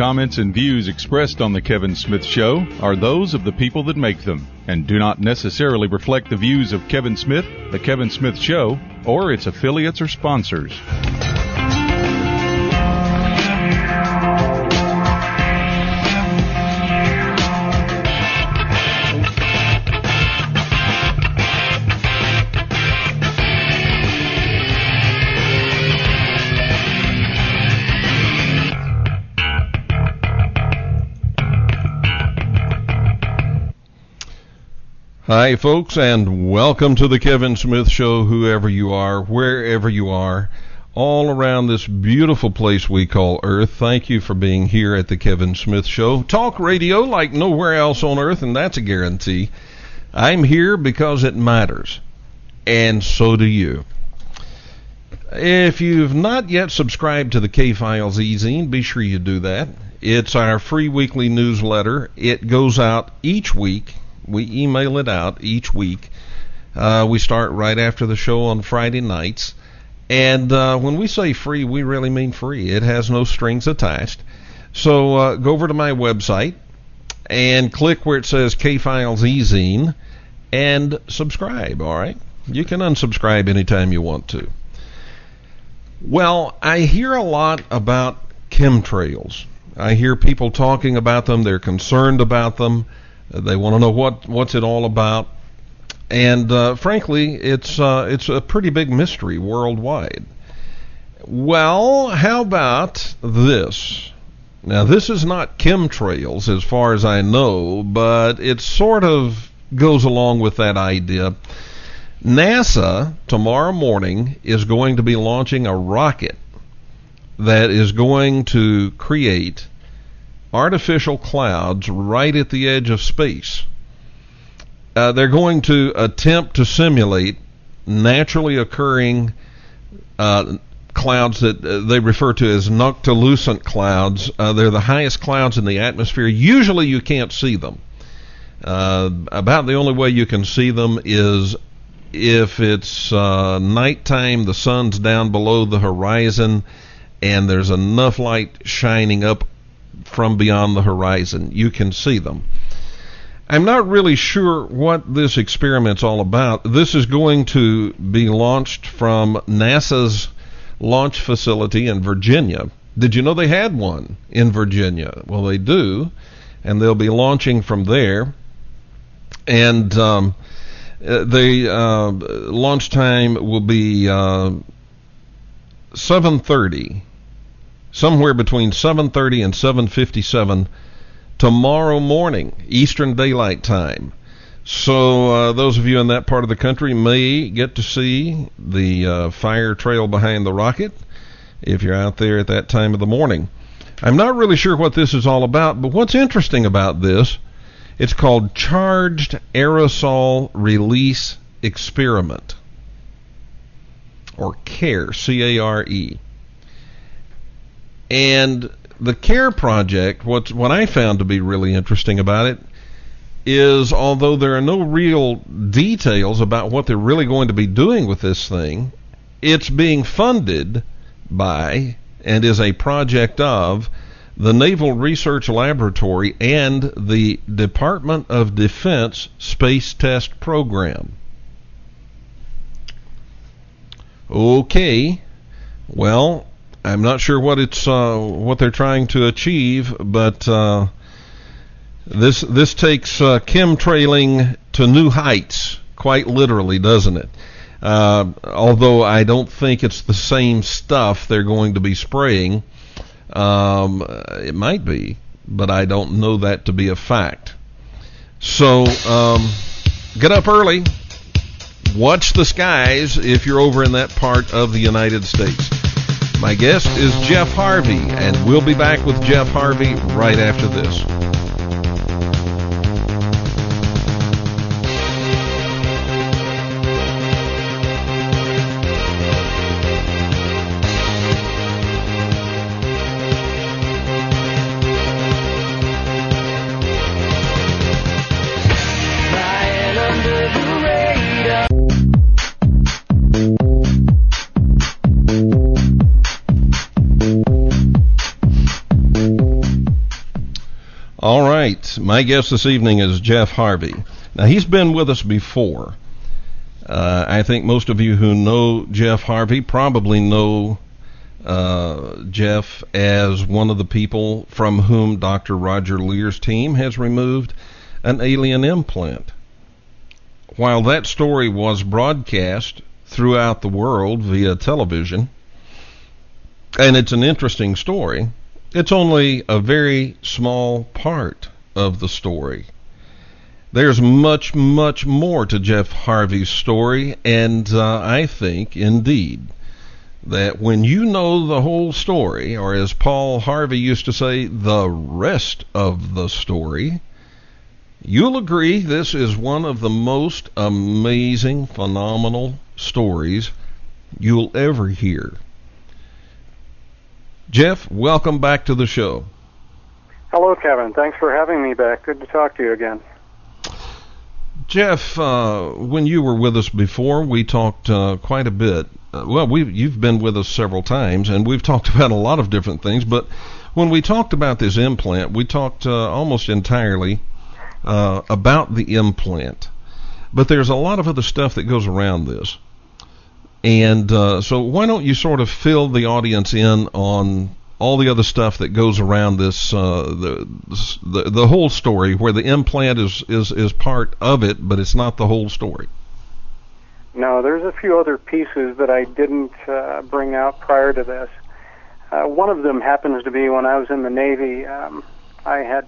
comments, and views expressed on The Kevin Smith Show are those of the people that make them and do not necessarily reflect the views of Kevin Smith, The Kevin Smith Show, or its affiliates or sponsors. Hi, folks, and welcome to the Kevin Smith Show, whoever you are, wherever you are, all around this beautiful place we call Earth. Thank you for being here at the Kevin Smith Show. Talk radio like nowhere else on Earth, and that's a guarantee. I'm here because it matters, and so do you. If you've not yet subscribed to the K-Files e-zine, be sure you do that. It's our free weekly newsletter. It goes out each week. We email it out each week. We start right after the show on Friday nights. And when we say free, we really mean free. It has no strings attached. So go over to my website and click where it says K-Files e-zine and subscribe, all right? You can unsubscribe anytime you want to. Well, I hear a lot about chemtrails. I hear people talking about them. They're concerned about them. They want to know what's it all about, and frankly, it's a pretty big mystery worldwide. Well, how about this? Now, this is not chemtrails as far as I know, but it sort of goes along with that idea. NASA tomorrow morning is going to be launching a rocket that is going to create artificial clouds right at the edge of space. They're going to attempt to simulate naturally occurring clouds that they refer to as noctilucent clouds. They're the highest clouds in the atmosphere. Usually you can't see them. About the only way you can see them is if it's nighttime, the sun's down below the horizon, and there's enough light shining up from beyond the horizon. You can see them. I'm not really sure what this experiment's all about. This is going to be launched from NASA's launch facility in Virginia. Did you know they had one in Virginia? Well, they do, and they'll be launching from there. And the launch time will be 7:30. Somewhere between 7:30 and 7:57 tomorrow morning, Eastern Daylight Time. So those of you in that part of the country may get to see the fire trail behind the rocket if you're out there at that time of the morning. I'm not really sure what this is all about, but what's interesting about this, it's called Charged Aerosol Release Experiment, or CARE, C-A-R-E. And the CARE project, what I found to be really interesting about it is, although there are no real details about what they're really going to be doing with this thing, it's being funded by and is a project of the Naval Research Laboratory and the Department of Defense Space Test Program. Okay, well, I'm not sure what they're trying to achieve, but this takes chemtrailing to new heights, quite literally, doesn't it? Although I don't think it's the same stuff they're going to be spraying. It might be, but I don't know that to be a fact. So get up early, watch the skies if you're over in that part of the United States. My guest is Jeff Harvey, and we'll be back with Jeff Harvey right after this. My guest this evening is Jeff Harvey. Now, he's been with us before. I think most of you who know Jeff Harvey probably know Jeff as one of the people from whom Dr. Roger Lear's team has removed an alien implant. While that story was broadcast throughout the world via television, and it's an interesting story, it's only a very small part of the story. There's much, much more to Jeff Harvey's story, and I think, indeed, that when you know the whole story, or as Paul Harvey used to say, the rest of the story, you'll agree this is one of the most amazing, phenomenal stories you'll ever hear. Jeff, welcome back to the show. Hello, Kevin. Thanks for having me back. Good to talk to you again. Jeff, when you were with us before, we talked quite a bit. You've been with us several times, and we've talked about a lot of different things, but when we talked about this implant, we talked almost entirely about the implant. But there's a lot of other stuff that goes around this. And so why don't you sort of fill the audience in on all the other stuff that goes around this, the whole story, where the implant is part of it, but it's not the whole story. No, there's a few other pieces that I didn't bring out prior to this. One of them happens to be when I was in the Navy. I had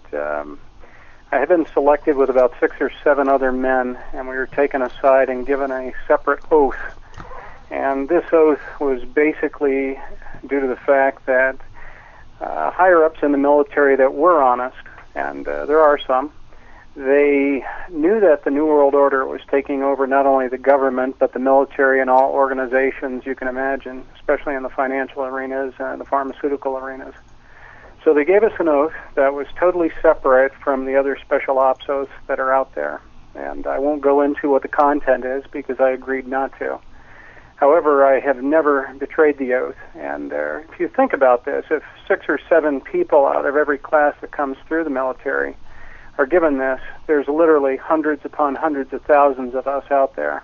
been selected with about 6 or 7 other men, and we were taken aside and given a separate oath. And this oath was basically due to the fact that higher-ups in the military that were honest, and there are some, they knew that the New World Order was taking over not only the government, but the military and all organizations you can imagine, especially in the financial arenas and the pharmaceutical arenas. So they gave us an oath that was totally separate from the other special ops oaths that are out there. And I won't go into what the content is because I agreed not to. However, I have never betrayed the oath. And if you think about this, if 6 or 7 people out of every class that comes through the military are given this, there's literally hundreds upon hundreds of thousands of us out there.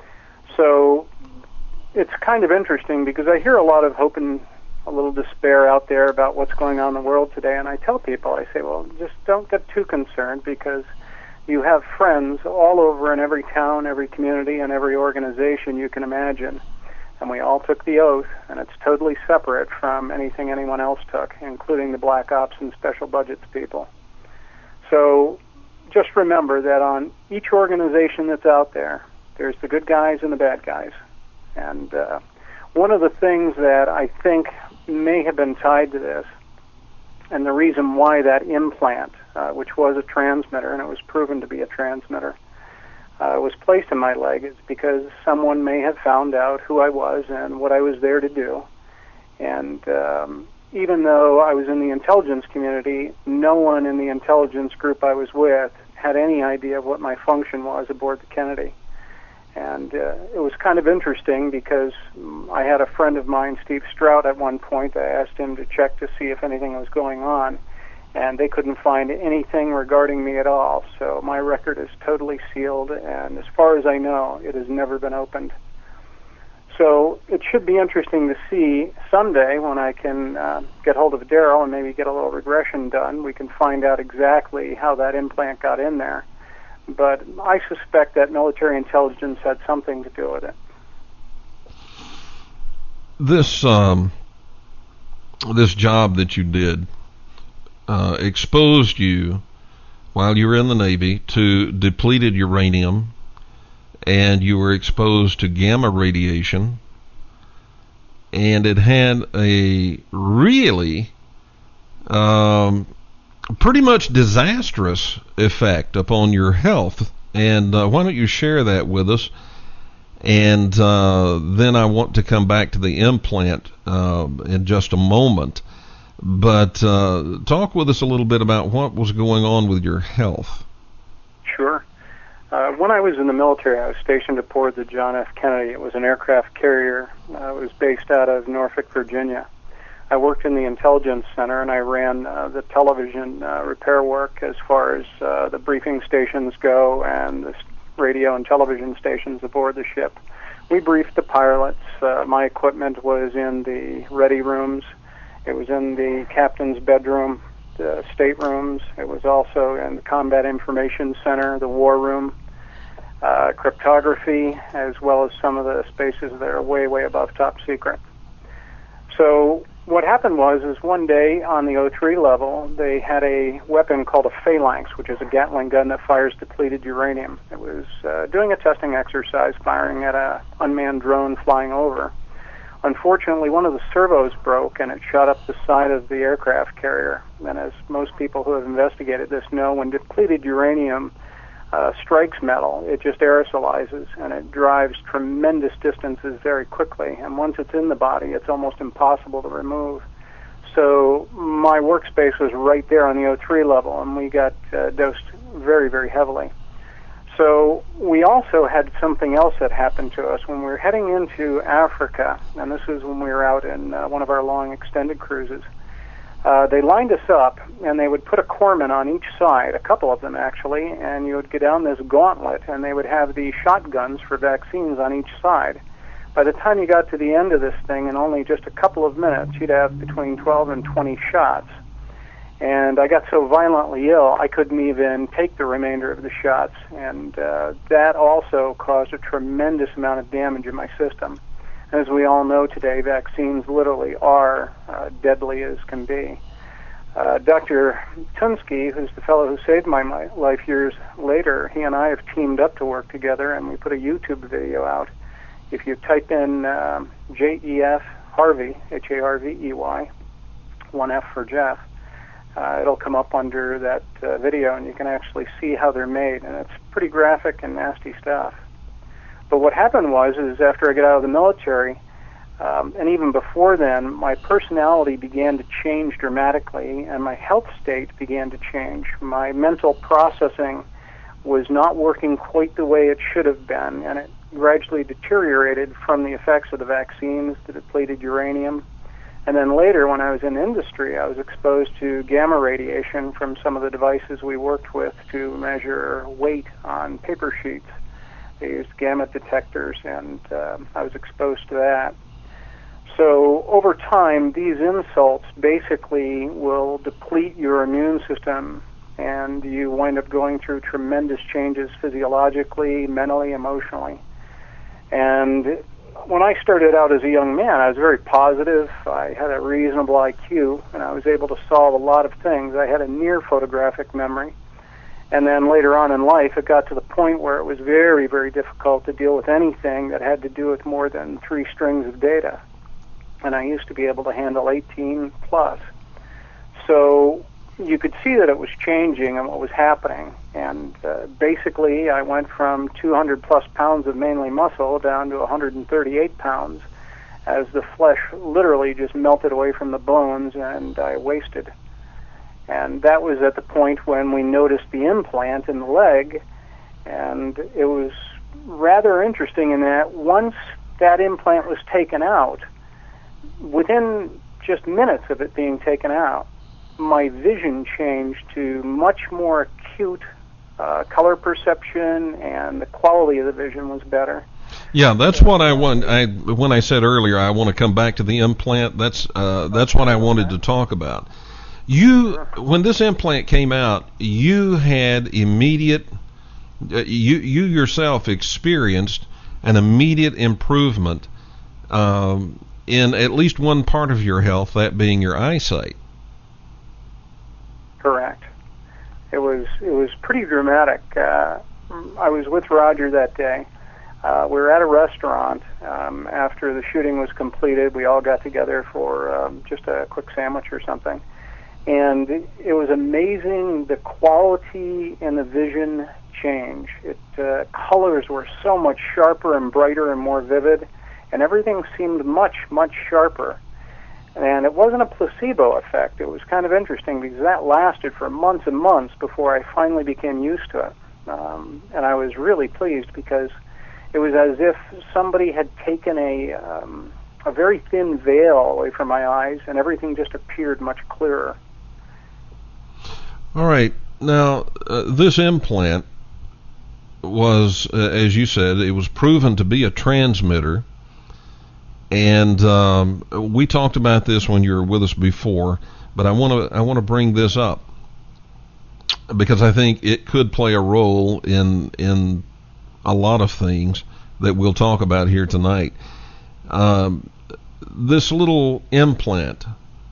So it's kind of interesting because I hear a lot of hope and a little despair out there about what's going on in the world today. And I tell people, I say, well, just don't get too concerned because you have friends all over in every town, every community, and every organization you can imagine. And we all took the oath, and it's totally separate from anything anyone else took, including the Black Ops and Special Budgets people. So just remember that on each organization that's out there, there's the good guys and the bad guys. And one of the things that I think may have been tied to this, and the reason why that implant, which was a transmitter, and it was proven to be a transmitter, was placed in my leg is because someone may have found out who I was and what I was there to do. And even though I was in the intelligence community, no one in the intelligence group I was with had any idea of what my function was aboard the Kennedy. And it was kind of interesting because I had a friend of mine, Steve Strout, at one point. I asked him to check to see if anything was going on, and they couldn't find anything regarding me at all. So my record is totally sealed, and as far as I know, it has never been opened. So it should be interesting to see someday when I can get hold of Daryl and maybe get a little regression done. We can find out exactly how that implant got in there. But I suspect that military intelligence had something to do with it. This job that you did exposed you while you were in the Navy to depleted uranium, and you were exposed to gamma radiation, and it had a really pretty much disastrous effect upon your health. And why don't you share that with us? And then I want to come back to the implant in just a moment. But talk with us a little bit about what was going on with your health. Sure. When I was in the military, I was stationed aboard the John F. Kennedy. It was an aircraft carrier. It was based out of Norfolk, Virginia. I worked in the intelligence center, and I ran the television repair work as far as the briefing stations go and the radio and television stations aboard the ship. We briefed the pilots. My equipment was in the ready rooms. It was in the captain's bedroom, the staterooms. It was also in the combat information center, the war room, cryptography, as well as some of the spaces that are way, way above top secret. So what happened was one day on the O3 level, they had a weapon called a phalanx, which is a Gatling gun that fires depleted uranium. It was doing a testing exercise, firing at an unmanned drone flying over. Unfortunately, one of the servos broke, and it shot up the side of the aircraft carrier. And as most people who have investigated this know, when depleted uranium strikes metal, it just aerosolizes, and it drives tremendous distances very quickly. And once it's in the body, it's almost impossible to remove. So my workspace was right there on the O3 level, and we got dosed very, very heavily. So we also had something else that happened to us when we were heading into Africa, and this was when we were out in one of our long extended cruises. They lined us up, and they would put a corpsman on each side, a couple of them actually, and you would go down this gauntlet, and they would have the shotguns for vaccines on each side. By the time you got to the end of this thing, in only just a couple of minutes, you'd have between 12 and 20 shots. And I got so violently ill, I couldn't even take the remainder of the shots, and that also caused a tremendous amount of damage in my system. As we all know today, vaccines literally are deadly as can be. Dr. Tunsky, who's the fellow who saved my life years later, he and I have teamed up to work together, and we put a YouTube video out. If you type in J-E-F Harvey, H-A-R-V-E-Y, one F for Jeff, it'll come up under that video, and you can actually see how they're made, and it's pretty graphic and nasty stuff. But what happened was after I got out of the military, and even before then, my personality began to change dramatically, and my health state began to change. My mental processing was not working quite the way it should have been, and it gradually deteriorated from the effects of the vaccines, the depleted uranium. And then later, when I was in industry, I was exposed to gamma radiation from some of the devices we worked with to measure weight on paper sheets. They used gamma detectors, and I was exposed to that. So over time, these insults basically will deplete your immune system, and you wind up going through tremendous changes physiologically, mentally, emotionally. And when I started out as a young man, I was very positive. I had a reasonable IQ, and I was able to solve a lot of things. I had a near photographic memory. And then later on in life, it got to the point where it was very, very difficult to deal with anything that had to do with more than 3 strings of data. And I used to be able to handle 18 plus. So you could see that it was changing and what was happening. And basically, I went from 200 plus pounds of mainly muscle down to 138 pounds as the flesh literally just melted away from the bones and I wasted. And that was at the point when we noticed the implant in the leg, and it was rather interesting in that once that implant was taken out, within just minutes of it being taken out, my vision changed to much more acute color perception, and the quality of the vision was better. Yeah, that's what I want. When I said earlier I want to come back to the implant, that's what I wanted to talk about. When this implant came out, you had immediate, you yourself experienced an immediate improvement in at least one part of your health, that being your eyesight. Correct. It was pretty dramatic. I was with Roger that day. We were at a restaurant after the shooting was completed. We all got together for just a quick sandwich or something. And it was amazing the quality and the vision change. Colors were so much sharper and brighter and more vivid, and everything seemed much, much sharper. And it wasn't a placebo effect. It was kind of interesting because that lasted for months and months before I finally became used to it. And I was really pleased because it was as if somebody had taken a a very thin veil away from my eyes, and everything just appeared much clearer. All right. Now, this implant was, as you said, it was proven to be a transmitter. And we talked about this when you were with us before, but I want to bring this up because I think it could play a role in a lot of things that we'll talk about here tonight. This little implant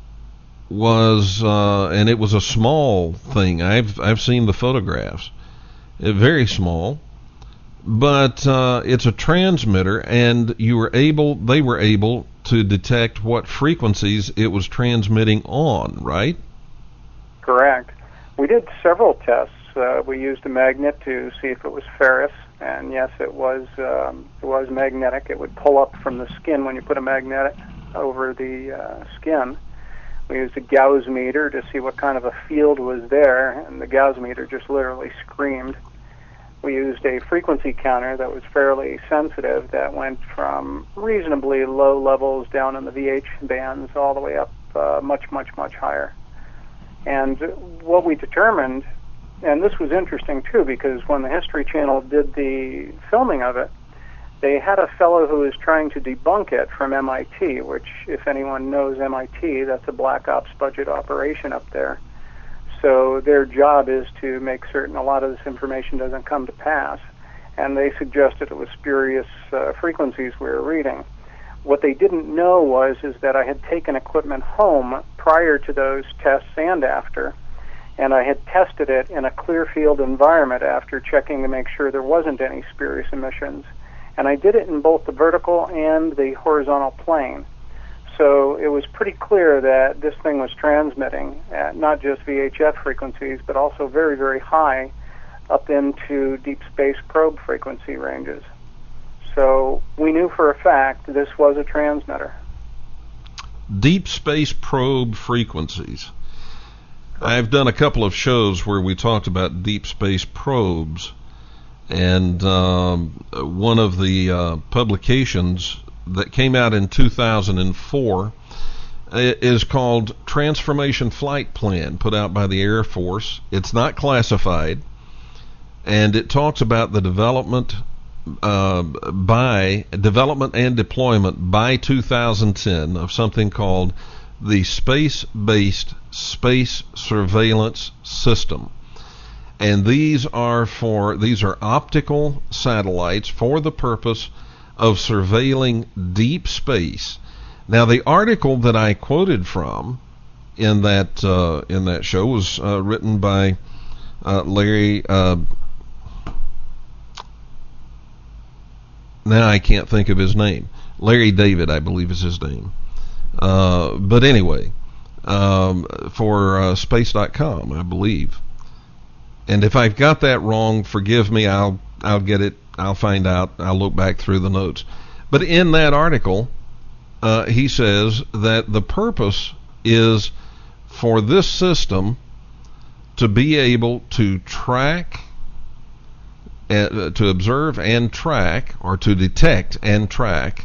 was, and it was a small thing. I've seen the photographs. Very small, but it's a transmitter, and they were able to detect what frequencies it was transmitting on, right? Correct. We did several tests. We used a magnet to see if it was ferrous, and yes, it was magnetic. It would pull up from the skin when you put a magnet over the skin. We used a Gauss meter to see what kind of a field was there, and the Gauss meter just literally screamed. We used a frequency counter that was fairly sensitive that went from reasonably low levels down in the VH bands all the way up much, much, much higher. And what we determined, and this was interesting too, because when the History Channel did the filming of it, they had a fellow who was trying to debunk it from MIT, which, if anyone knows MIT, that's a black ops budget operation up there. So their job is to make certain a lot of this information doesn't come to pass. And they suggested it was spurious frequencies we were reading. What they didn't know is that I had taken equipment home prior to those tests and after, and I had tested it in a clear field environment after checking to make sure there wasn't any spurious emissions. And I did it in both the vertical and the horizontal plane. So it was pretty clear that this thing was transmitting at not just VHF frequencies, but also very, very high up into deep space probe frequency ranges. So we knew for a fact this was a transmitter. Deep space probe frequencies. I've done a couple of shows where we talked about deep space probes, and one of the publications that came out in 2004 is called Transformation Flight Plan, put out by the Air Force. It's not classified, and it talks about the development and deployment by 2010 of something called the Space-Based Space Surveillance System. And these are optical satellites for the purpose of surveilling deep space. Now, the article that I quoted from in that show was written by Larry. Now I can't think of his name. Larry David, I believe, is his name. But anyway, for space.com, I believe. And if I've got that wrong, forgive me. I'll get it. I'll find out. I'll look back through the notes. But in that article, he says that the purpose is for this system to be able to track, to observe and track, or to detect and track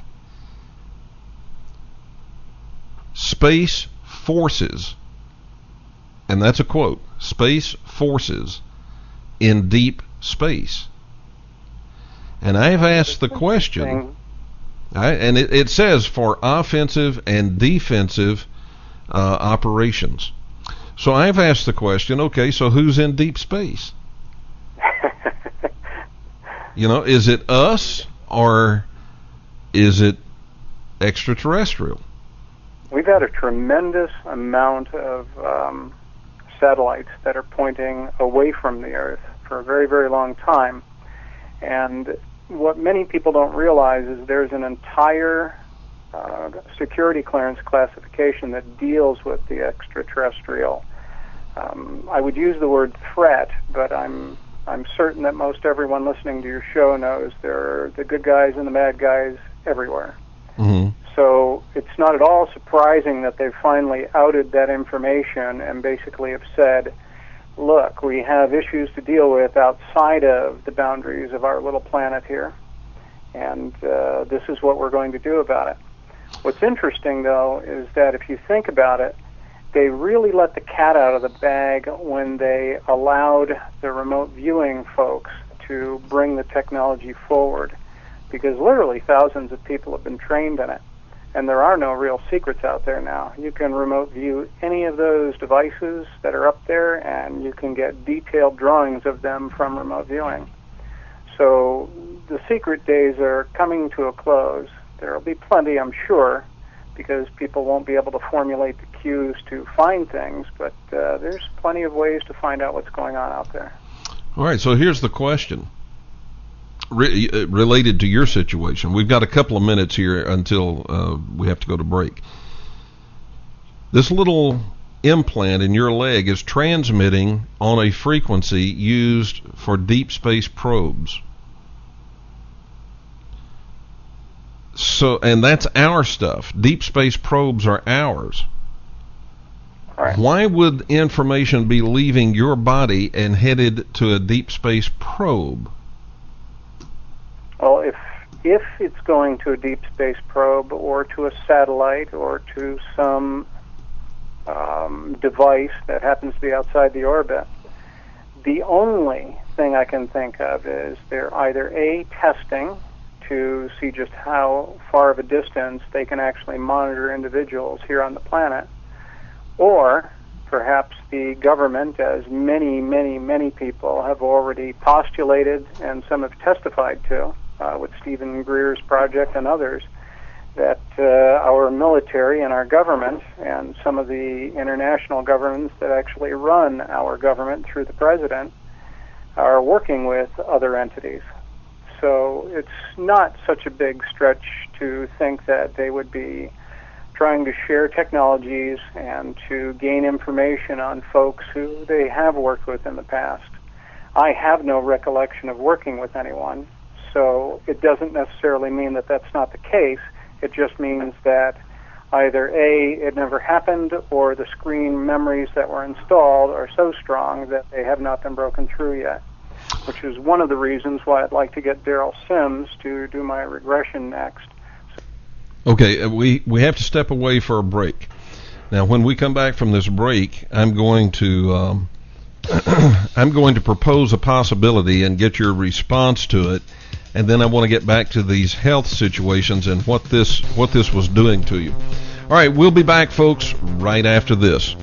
space forces, and that's a quote, space forces in deep space. And I've asked the question, and it says for offensive and defensive operations. So I've asked the question, okay, so who's in deep space? Is it us or is it extraterrestrial? We've had a tremendous amount of satellites that are pointing away from the Earth for a very, very long time. And what many people don't realize is there's an entire security clearance classification that deals with the extraterrestrial. I would use the word threat, but I'm certain that most everyone listening to your show knows there are the good guys and the bad guys everywhere. Mm-hmm. So it's not at all surprising that they've finally outed that information and basically have said, look, we have issues to deal with outside of the boundaries of our little planet here, and this is what we're going to do about it. What's interesting, though, is that if you think about it, they really let the cat out of the bag when they allowed the remote viewing folks to bring the technology forward, because literally thousands of people have been trained in it, and there are no real secrets out there now. You can remote view any of those devices that are up there, and you can get detailed drawings of them from remote viewing. So the secret days are coming to a close. There will be plenty, I'm sure, because people won't be able to formulate the cues to find things, but there's plenty of ways to find out what's going on out there. All right, so here's the question related to your situation. We've got a couple of minutes here until we have to go to break. This little implant in your leg is transmitting on a frequency used for deep space probes. So, and that's our stuff. Deep space probes are ours. Right. Why would information be leaving your body and headed to a deep space probe? Well, if it's going to a deep space probe or to a satellite or to some device that happens to be outside the orbit, the only thing I can think of is they're either A, testing to see just how far of a distance they can actually monitor individuals here on the planet, or perhaps the government, as many, many, many people have already postulated and some have testified to, with Stephen Greer's project and others, that our military and our government and some of the international governments that actually run our government through the president are working with other entities. So it's not such a big stretch to think that they would be trying to share technologies and to gain information on folks who they have worked with in the past. I have no recollection of working with anyone, so it doesn't necessarily mean that that's not the case. It just means that either A, it never happened, or the screen memories that were installed are so strong that they have not been broken through yet, which is one of the reasons why I'd like to get Daryl Sims to do my regression next. Okay, we have to step away for a break. Now, when we come back from this break, I'm going to propose a possibility and get your response to it, and then I want to get back to these health situations and what this was doing to you. All right, we'll be back, folks, right after this.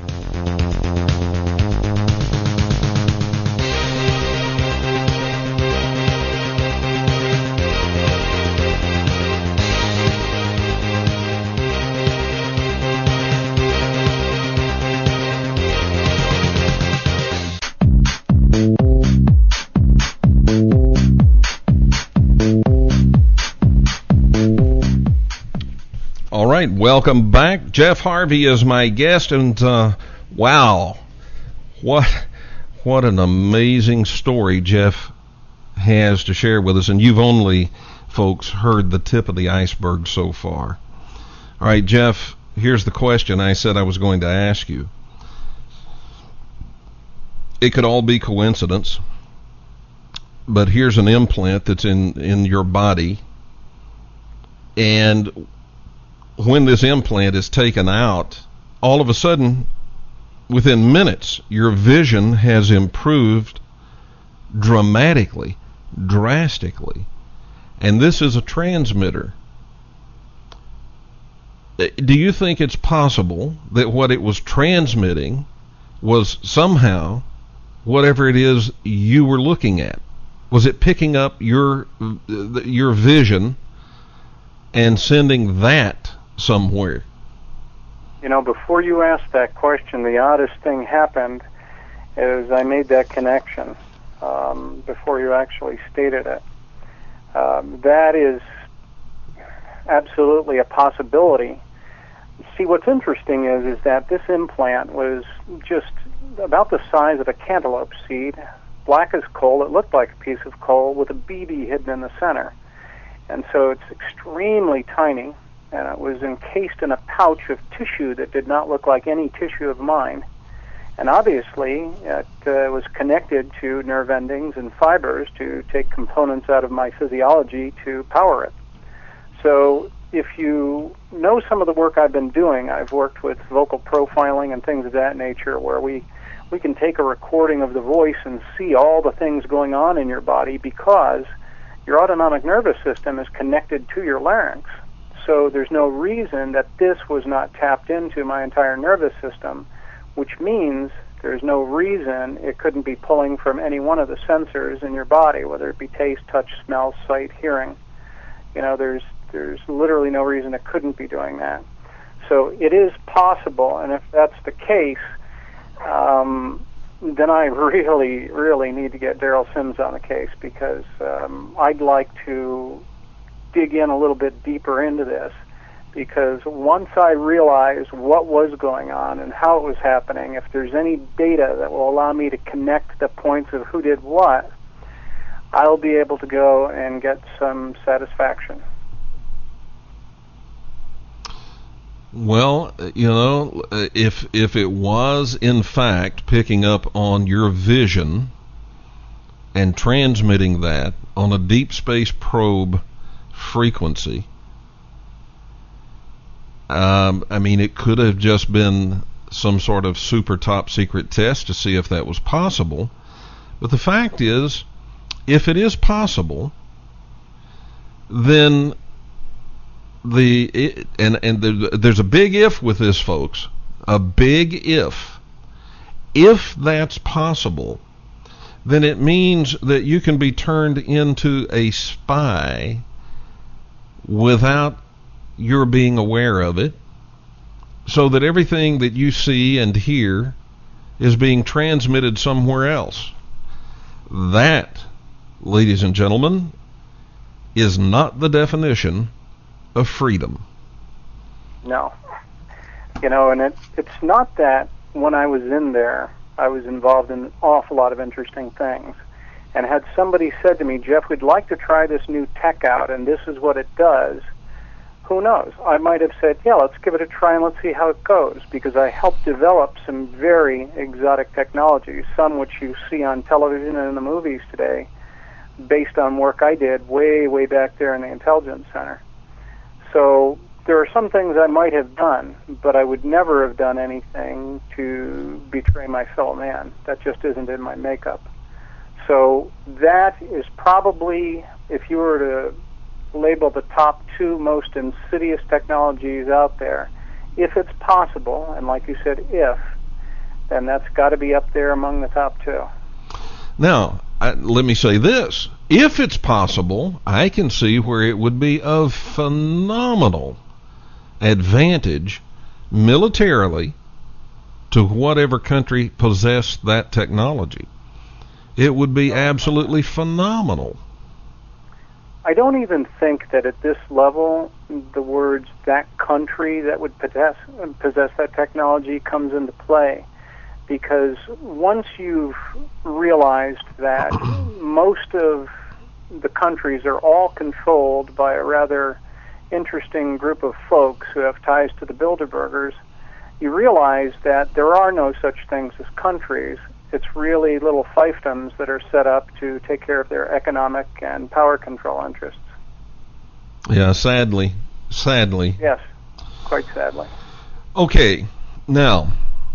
All right, welcome back. Jeff Harvey is my guest, and wow, what an amazing story Jeff has to share with us. And you've only, folks, heard the tip of the iceberg so far. All right, Jeff, here's the question I said I was going to ask you. It could all be coincidence, but here's an implant that's in your body, and when this implant is taken out, all of a sudden, within minutes, your vision has improved dramatically, drastically. And this is a transmitter. Do you think it's possible that what it was transmitting was somehow whatever it is you were looking at? Was it picking up your vision and sending that somewhere? You know, before you asked that question, the oddest thing happened is I made that connection before you actually stated it. That is absolutely a possibility. See, what's interesting is that this implant was just about the size of a cantaloupe seed, black as coal. It looked like a piece of coal with a BB hidden in the center. And so it's extremely tiny, and it was encased in a pouch of tissue that did not look like any tissue of mine. And obviously, it was connected to nerve endings and fibers to take components out of my physiology to power it. So if you know some of the work I've been doing, I've worked with vocal profiling and things of that nature, where we can take a recording of the voice and see all the things going on in your body because your autonomic nervous system is connected to your larynx. So there's no reason that this was not tapped into my entire nervous system, which means there's no reason it couldn't be pulling from any one of the sensors in your body, whether it be taste, touch, smell, sight, hearing. You know, there's literally no reason it couldn't be doing that. So it is possible, and if that's the case, then I really, really need to get Daryl Sims on the case, because I'd like to dig in a little bit deeper into this, because once I realize what was going on and how it was happening, if there's any data that will allow me to connect the points of who did what, I'll be able to go and get some satisfaction. Well, you know, if it was in fact picking up on your vision and transmitting that on a deep space probe frequency, I mean, it could have just been some sort of super top secret test to see if that was possible. But the fact is, if it is possible, then there's a big if with this, folks. A big if. If that's possible, then it means that you can be turned into a spy without your being aware of it, so that everything that you see and hear is being transmitted somewhere else. That, ladies and gentlemen, is not the definition of freedom. No. You know, and it's not that when I was in there, I was involved in an awful lot of interesting things. And had somebody said to me, Jeff, we'd like to try this new tech out, and this is what it does, who knows? I might have said, yeah, let's give it a try and let's see how it goes, because I helped develop some very exotic technologies, some which you see on television and in the movies today, based on work I did way, way back there in the Intelligence Center. So there are some things I might have done, but I would never have done anything to betray my fellow man. That just isn't in my makeup. So that is probably, if you were to label the top two most insidious technologies out there, if it's possible, and like you said, if, then that's got to be up there among the top two. Now, let me say this. If it's possible, I can see where it would be of phenomenal advantage militarily to whatever country possessed that technology. It would be absolutely phenomenal. I don't even think that at this level the words "that country" that would possess that technology comes into play, because once you've realized that most of the countries are all controlled by a rather interesting group of folks who have ties to the Bilderbergers, you realize that there are no such things as countries. It's really little fiefdoms that are set up to take care of their economic and power control interests. Yeah, sadly. Yes, quite sadly. Okay, now,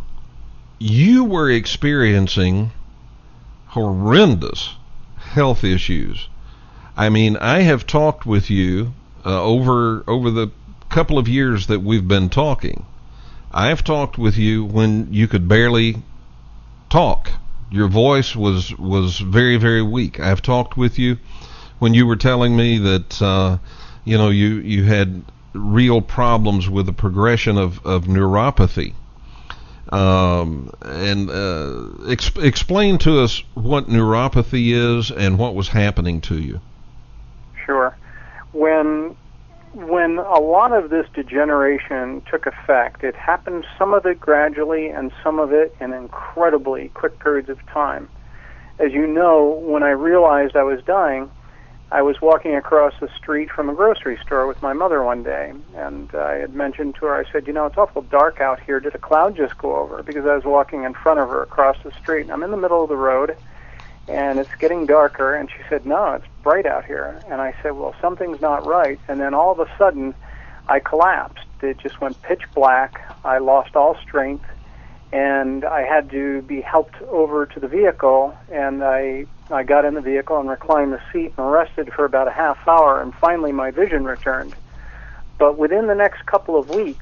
you were experiencing horrendous health issues. I mean, I have talked with you over the couple of years that we've been talking. I've talked with you when you could barely talk. Your voice was very, very weak. I've talked with you when you were telling me that you had real problems with the progression of neuropathy. Explain to us what neuropathy is and what was happening to you. Sure. When a lot of this degeneration took effect, it happened, some of it gradually and some of it in incredibly quick periods of time. As you know, when I realized I was dying, I was walking across the street from a grocery store with my mother one day, and I had mentioned to her, I said, it's awful dark out here. Did a cloud just go over? Because I was walking in front of her across the street, and I'm in the middle of the road, and it's getting darker, and she said, no, it's bright out here. And I said, well, something's not right. And then all of a sudden, I collapsed. It just went pitch black. I lost all strength, and I had to be helped over to the vehicle, and I got in the vehicle and reclined the seat and rested for about a half hour, and finally my vision returned. But within the next couple of weeks,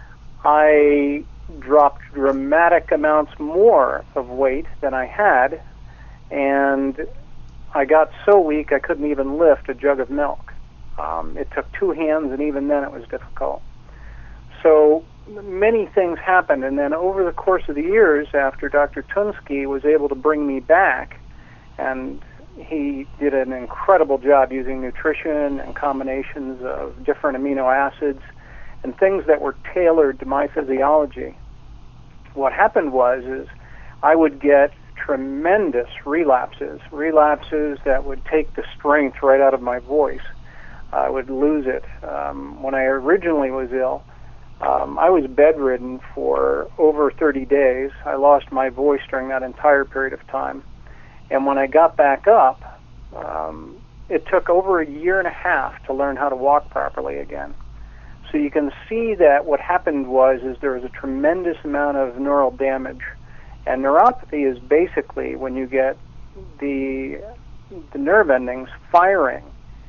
I dropped dramatic amounts more of weight than I had, and I got so weak I couldn't even lift a jug of milk. It took two hands, and even then it was difficult. So many things happened, and then over the course of the years, after Dr. Tunsky was able to bring me back, and he did an incredible job using nutrition and combinations of different amino acids and things that were tailored to my physiology. What happened is I would get tremendous relapses that would take the strength right out of my voice. I would lose it. When I originally was ill, I was bedridden for over 30 days. I lost my voice during that entire period of time. And when I got back up, it took over a year and a half to learn how to walk properly again. So you can see that what happened is there was a tremendous amount of neural damage. And neuropathy is basically when you get the nerve endings firing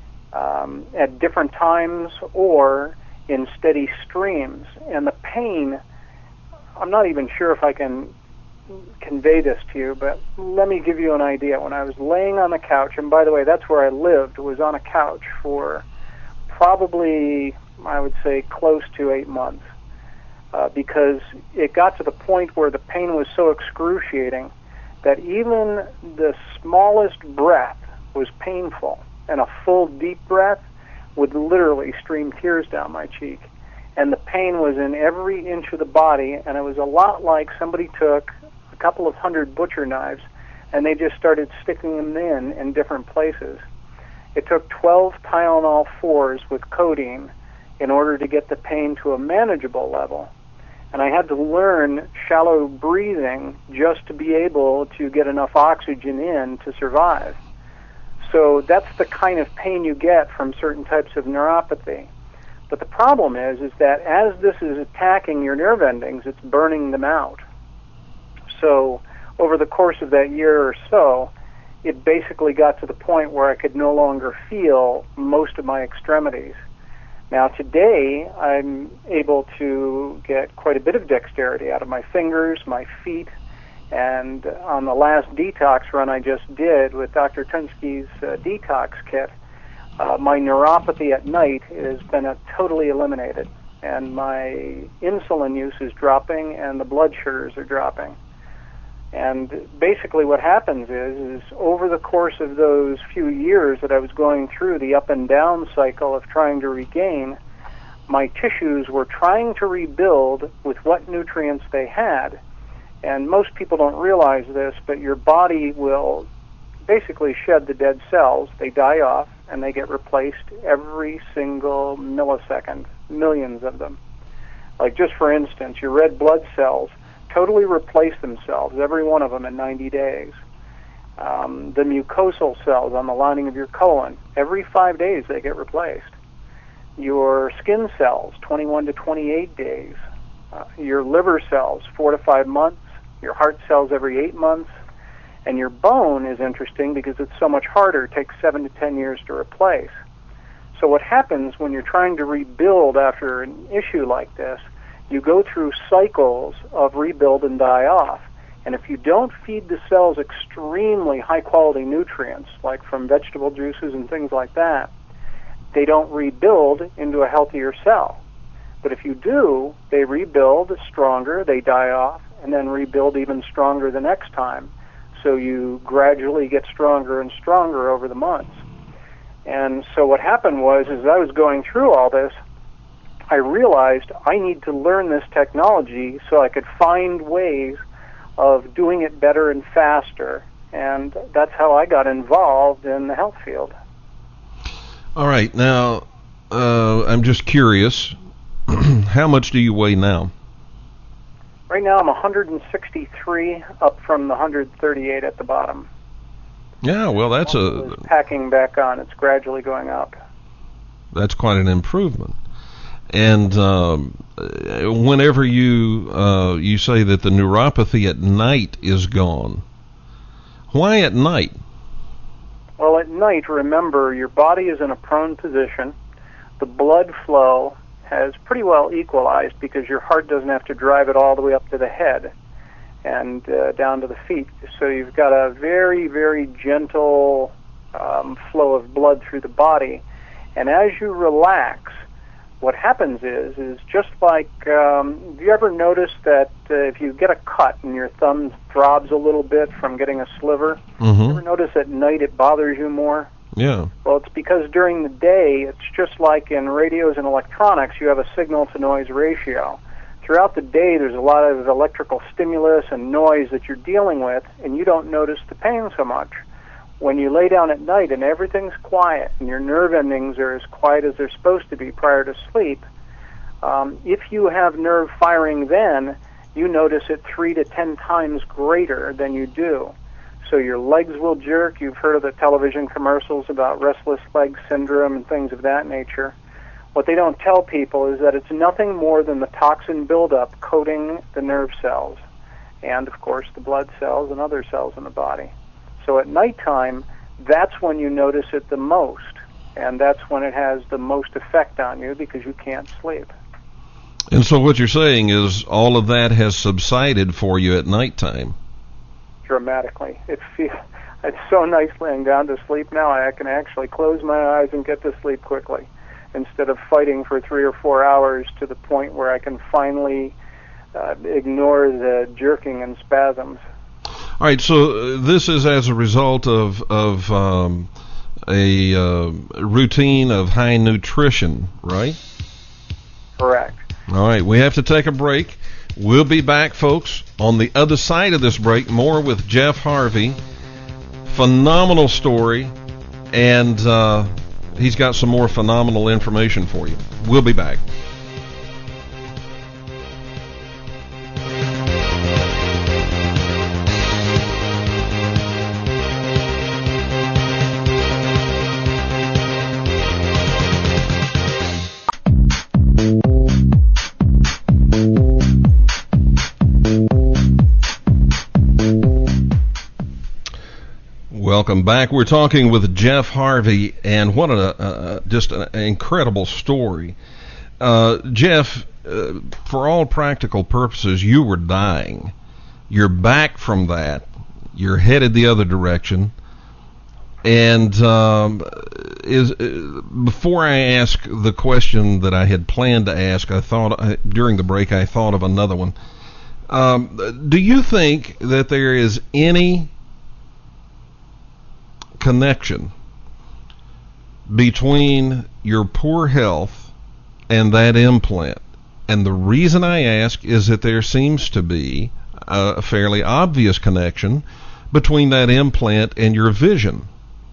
at different times or in steady streams. And the pain, I'm not even sure if I can convey this to you, but let me give you an idea. When I was laying on the couch, and by the way, that's where I lived, was on a couch for probably, I would say, close to 8 months, because it got to the point where the pain was so excruciating that even the smallest breath was painful, and a full deep breath would literally stream tears down my cheek. And the pain was in every inch of the body, and it was a lot like somebody took a couple of hundred butcher knives and they just started sticking them in different places. It took 12 Tylenol 4s with codeine in order to get the pain to a manageable level. And I had to learn shallow breathing just to be able to get enough oxygen in to survive. So that's the kind of pain you get from certain types of neuropathy. But the problem is that as this is attacking your nerve endings, it's burning them out. So over the course of that year or so, it basically got to the point where I could no longer feel most of my extremities. Now today, I'm able to get quite a bit of dexterity out of my fingers, my feet, and on the last detox run I just did with Dr. Tunsky's detox kit, my neuropathy at night has been totally eliminated, and my insulin use is dropping and the blood sugars are dropping. And basically what happens is over the course of those few years that I was going through the up and down cycle of trying to regain, my tissues were trying to rebuild with what nutrients they had. And most people don't realize this, but your body will basically shed the dead cells. They die off, and they get replaced every single millisecond, millions of them. Like just for instance, your red blood cells totally replace themselves, every one of them in 90 days. The mucosal cells on the lining of your colon, every 5 days they get replaced. Your skin cells, 21 to 28 days. Your liver cells, 4 to 5 months. Your heart cells every 8 months. And your bone is interesting because it's so much harder. It takes 7 to 10 years to replace. So what happens when you're trying to rebuild after an issue like this, you go through cycles of rebuild and die off. And if you don't feed the cells extremely high-quality nutrients, like from vegetable juices and things like that, they don't rebuild into a healthier cell. But if you do, they rebuild stronger, they die off, and then rebuild even stronger the next time. So you gradually get stronger and stronger over the months. And so what happened as I was going through all this, I realized I need to learn this technology so I could find ways of doing it better and faster. And that's how I got involved in the health field. All right. Now, I'm just curious, how much do you weigh now? Right now I'm 163, up from the 138 at the bottom. Yeah, well, that's packing back on. It's gradually going up. That's quite an improvement. And whenever you say that the neuropathy at night is gone, why at night? Well, at night, remember, your body is in a prone position. The blood flow has pretty well equalized because your heart doesn't have to drive it all the way up to the head and down to the feet. So you've got a very, very gentle flow of blood through the body. And as you relax, what happens is just like, have you ever noticed that if you get a cut and your thumb throbs a little bit from getting a sliver, Mm-hmm. you ever notice at night it bothers you more? Yeah. Well, it's because during the day, it's just like in radios and electronics, you have a signal-to-noise ratio. Throughout the day, there's a lot of electrical stimulus and noise that you're dealing with, and you don't notice the pain so much. When you lay down at night and everything's quiet and your nerve endings are as quiet as they're supposed to be prior to sleep, if you have nerve firing then, you notice it 3 to 10 times greater than you do. So your legs will jerk. You've heard of the television commercials about restless leg syndrome and things of that nature. What they don't tell people is that it's nothing more than the toxin buildup coating the nerve cells and, of course, the blood cells and other cells in the body. So at nighttime, that's when you notice it the most, and that's when it has the most effect on you because you can't sleep. And so what you're saying is all of that has subsided for you at nighttime. Dramatically. It's so nice laying down to sleep now. I can actually close my eyes and get to sleep quickly instead of fighting for 3 or 4 hours to the point where I can finally ignore the jerking and spasms. All right, so this is as a result of a routine of high nutrition, right? Correct. All right, we have to take a break. We'll be back, folks, on the other side of this break. More with Jeff Harvey. Phenomenal story, and he's got some more phenomenal information for you. We'll be back. Welcome back. We're talking with Jeff Harvey, and what just an incredible story. Jeff, for all practical purposes, you were dying. You're back from that. You're headed the other direction. And before I ask the question that I had planned to ask, during the break I thought of another one. Do you think that there is any connection between your poor health and that implant? And the reason I ask is that there seems to be a fairly obvious connection between that implant and your vision.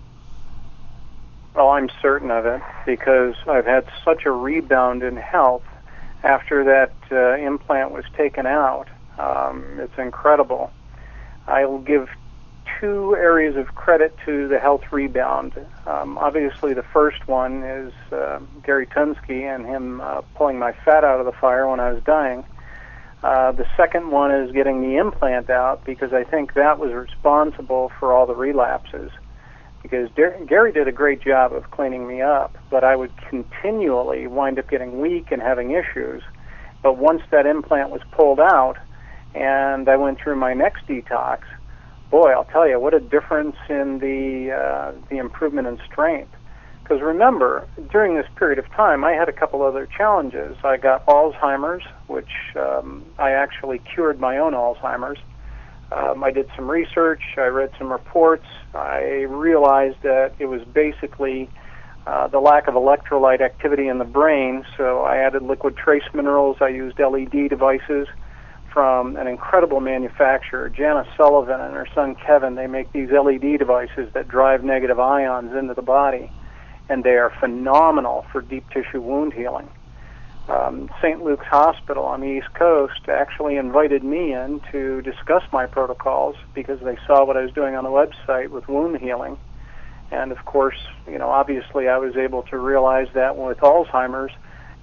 Well, I'm certain of it because I've had such a rebound in health after that implant was taken out. It's incredible. I will give 2 areas of credit to the health rebound. Obviously, the first one is Gary Tunsky and him pulling my fat out of the fire when I was dying. The second one is getting the implant out because I think that was responsible for all the relapses. Because Gary did a great job of cleaning me up, but I would continually wind up getting weak and having issues. But once that implant was pulled out and I went through my next detox, boy, I'll tell you, what a difference in the improvement in strength. Because remember, during this period of time, I had a couple other challenges. I got Alzheimer's, which I actually cured my own Alzheimer's. I did some research. I read some reports. I realized that it was basically the lack of electrolyte activity in the brain, so I added liquid trace minerals. I used LED devices from an incredible manufacturer, Janice Sullivan and her son Kevin. They make these LED devices that drive negative ions into the body, and they are phenomenal for deep tissue wound healing. St. Luke's Hospital on the East Coast actually invited me in to discuss my protocols because they saw what I was doing on the website with wound healing. And of course, obviously I was able to realize that with Alzheimer's,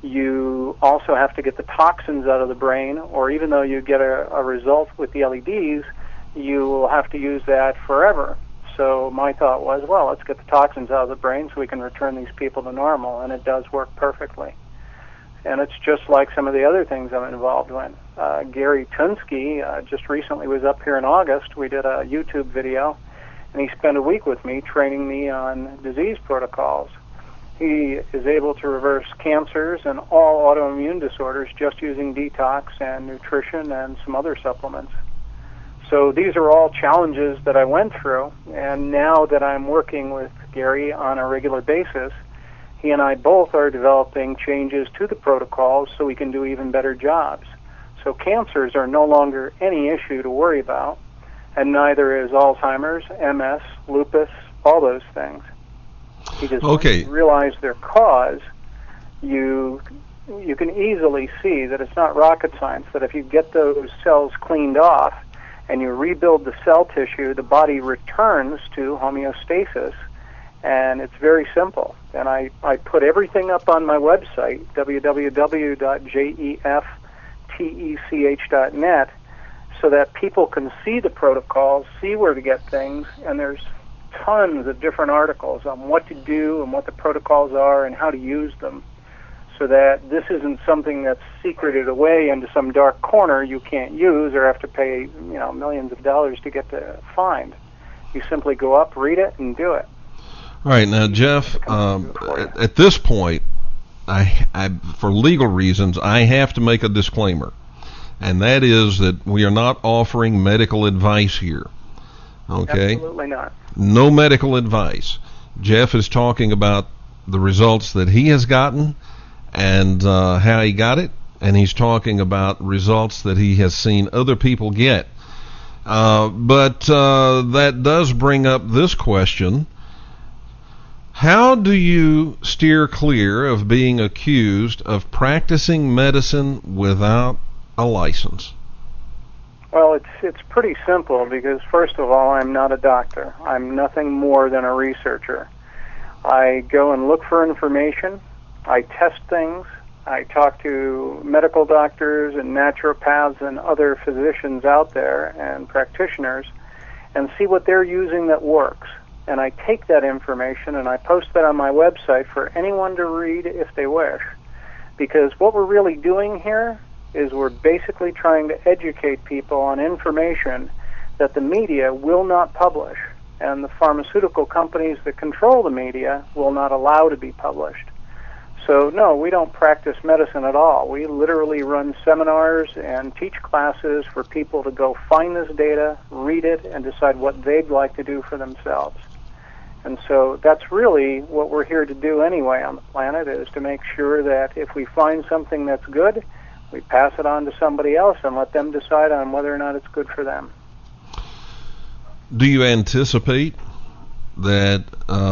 You also have to get the toxins out of the brain, or even though you get a result with the LEDs, you will have to use that forever. So my thought was, well, let's get the toxins out of the brain so we can return these people to normal, and it does work perfectly. And it's just like some of the other things I'm involved in. Gary Tunsky just recently was up here in August. We did a YouTube video, and he spent a week with me training me on disease protocols. He is able to reverse cancers and all autoimmune disorders just using detox and nutrition and some other supplements. So these are all challenges that I went through, and now that I'm working with Gary on a regular basis, he and I both are developing changes to the protocols so we can do even better jobs. So cancers are no longer any issue to worry about, and neither is Alzheimer's, MS, lupus, all those things. Because when you realize their cause, you can easily see that it's not rocket science, that if you get those cells cleaned off and you rebuild the cell tissue, the body returns to homeostasis, and it's very simple. And I put everything up on my website, www.jeftech.net, so that people can see the protocols, see where to get things, and there's tons of different articles on what to do and what the protocols are and how to use them, so that this isn't something that's secreted away into some dark corner you can't use or have to pay millions of dollars to get to find. You simply go up, read it, and do it. All right, now Jeff, at this point, I for legal reasons, I have to make a disclaimer, and that is that we are not offering medical advice here. Okay? Absolutely not. No medical advice. Jeff is talking about the results that he has gotten and how he got it, and he's talking about results that he has seen other people get. But that does bring up this question. How do you steer clear of being accused of practicing medicine without a license? Well, it's pretty simple because, first of all, I'm not a doctor. I'm nothing more than a researcher. I go and look for information. I test things. I talk to medical doctors and naturopaths and other physicians out there and practitioners and see what they're using that works. And I take that information and I post that on my website for anyone to read if they wish. Because what we're really doing here is we're basically trying to educate people on information that the media will not publish, and the pharmaceutical companies that control the media will not allow to be published. So no, we don't practice medicine at all. We literally run seminars and teach classes for people to go find this data, read it, and decide what they'd like to do for themselves. And so that's really what we're here to do anyway on the planet, is to make sure that if we find something that's good, we pass it on to somebody else and let them decide on whether or not it's good for them. Do you anticipate that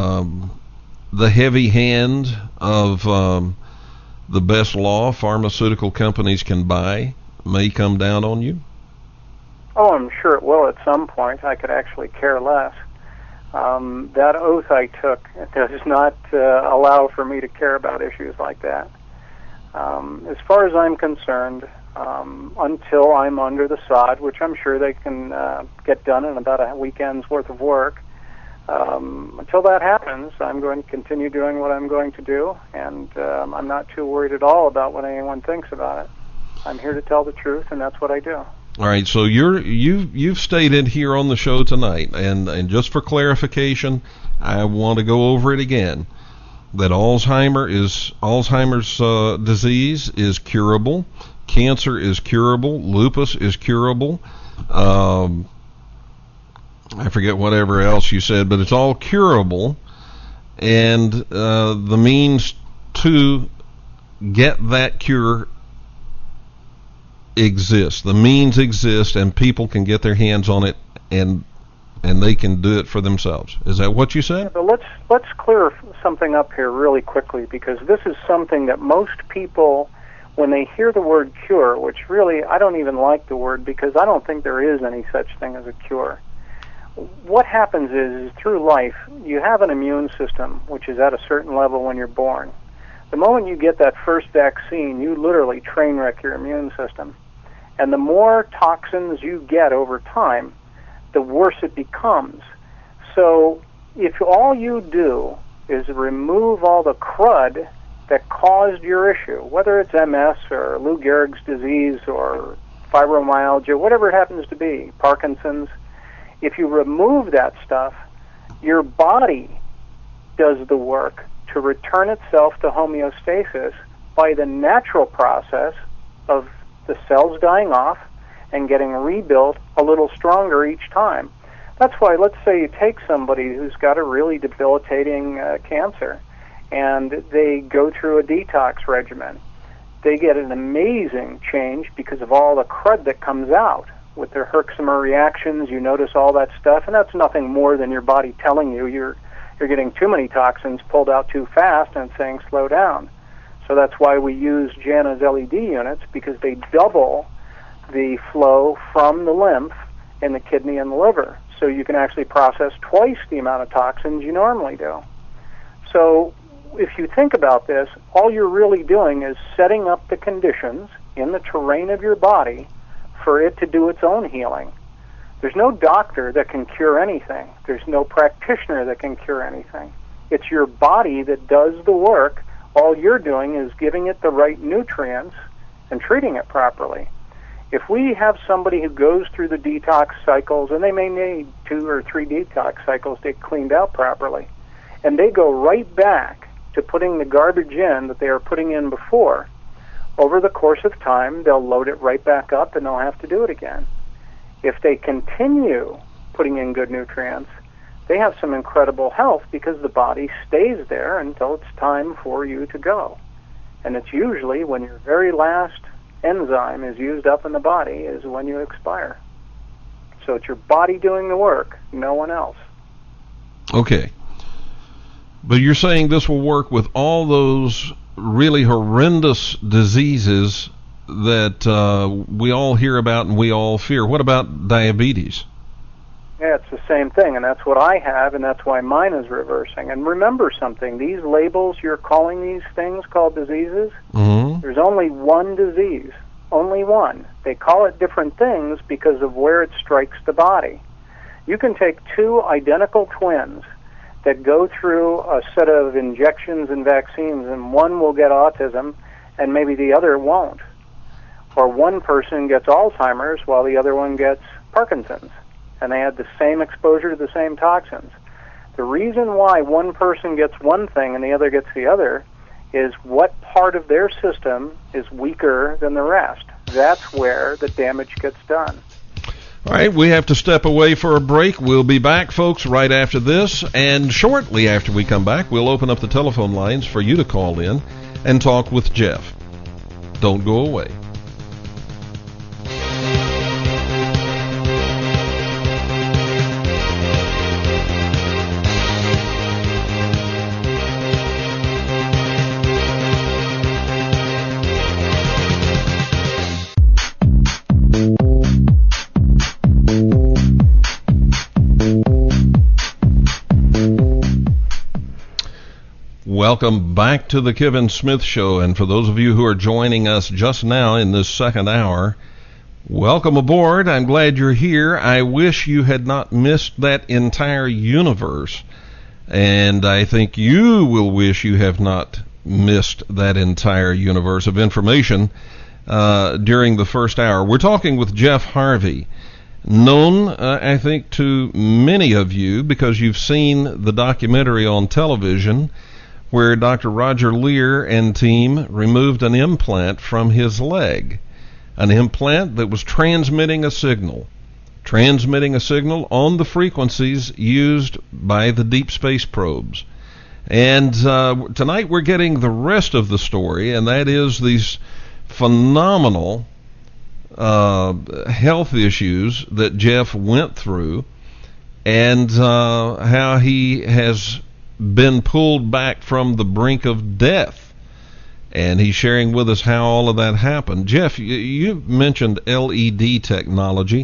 the heavy hand of the best law pharmaceutical companies can buy may come down on you? Oh, I'm sure it will at some point. I could actually care less. That oath I took does not allow for me to care about issues like that. As far as I'm concerned, until I'm under the sod, which I'm sure they can get done in about a weekend's worth of work, until that happens, I'm going to continue doing what I'm going to do, and I'm not too worried at all about what anyone thinks about it. I'm here to tell the truth, and that's what I do. All right, so you've stated here on the show tonight, and just for clarification, I want to go over it again, that Alzheimer's disease is curable, cancer is curable, lupus is curable. I forget whatever else you said, but it's all curable, and the means to get that cure exists. The means exist, and people can get their hands on it, and they can do it for themselves. Is that what you said? Yeah, but let's clear something up here really quickly, because this is something that most people, when they hear the word cure, which really I don't even like the word because I don't think there is any such thing as a cure. What happens is through life, you have an immune system which is at a certain level when you're born. The moment you get that first vaccine, you literally train wreck your immune system. And the more toxins you get over time, the worse it becomes. So if all you do is remove all the crud that caused your issue, whether it's MS or Lou Gehrig's disease or fibromyalgia, whatever it happens to be, Parkinson's, if you remove that stuff, your body does the work to return itself to homeostasis by the natural process of the cells dying off and getting rebuilt a little stronger each time. That's why, let's say you take somebody who's got a really debilitating cancer and they go through a detox regimen. They get an amazing change because of all the crud that comes out. With their Herxheimer reactions, you notice all that stuff, and that's nothing more than your body telling you you're getting too many toxins pulled out too fast and saying slow down. So that's why we use JANA's LED units, because they double the flow from the lymph in the kidney and the liver. So you can actually process twice the amount of toxins you normally do. So if you think about this, all you're really doing is setting up the conditions in the terrain of your body for it to do its own healing. There's no doctor that can cure anything. There's no practitioner that can cure anything. It's your body that does the work. All you're doing is giving it the right nutrients and treating it properly. If we have somebody who goes through the detox cycles, and they may need 2 or 3 detox cycles to get cleaned out properly, and they go right back to putting the garbage in that they were putting in before, over the course of time, they'll load it right back up and they'll have to do it again. If they continue putting in good nutrients, they have some incredible health because the body stays there until it's time for you to go. And it's usually when your very last enzyme is used up in the body is when you expire. So it's your body doing the work, no one else. Okay. But you're saying this will work with all those really horrendous diseases that we all hear about and we all fear. What about diabetes? Yeah, it's the same thing, and that's what I have, and that's why mine is reversing. And remember something, these labels you're calling these things called diseases, there's only one disease, only one. They call it different things because of where it strikes the body. You can take 2 identical twins that go through a set of injections and vaccines, and one will get autism and maybe the other won't. Or one person gets Alzheimer's while the other one gets Parkinson's, and they had the same exposure to the same toxins. The reason why one person gets one thing and the other gets the other is what part of their system is weaker than the rest. That's where the damage gets done. All right, we have to step away for a break. We'll be back, folks, right after this. And shortly after we come back, we'll open up the telephone lines for you to call in and talk with Jeff. Don't go away. Welcome back to the Kevin Smith Show, and for those of you who are joining us just now in this second hour, welcome aboard. I'm glad you're here. I wish you had not missed that entire universe, and I think you will wish you have not missed that entire universe of information during the first hour. We're talking with Jeff Harvey, known, I think, to many of you because you've seen the documentary on television where Dr. Roger Leir and team removed an implant from his leg, an implant that was transmitting a signal on the frequencies used by the deep space probes. And tonight we're getting the rest of the story, and that is these phenomenal health issues that Jeff went through, and how he has been pulled back from the brink of death. And he's sharing with us how all of that happened. Jeff, you mentioned LED technology.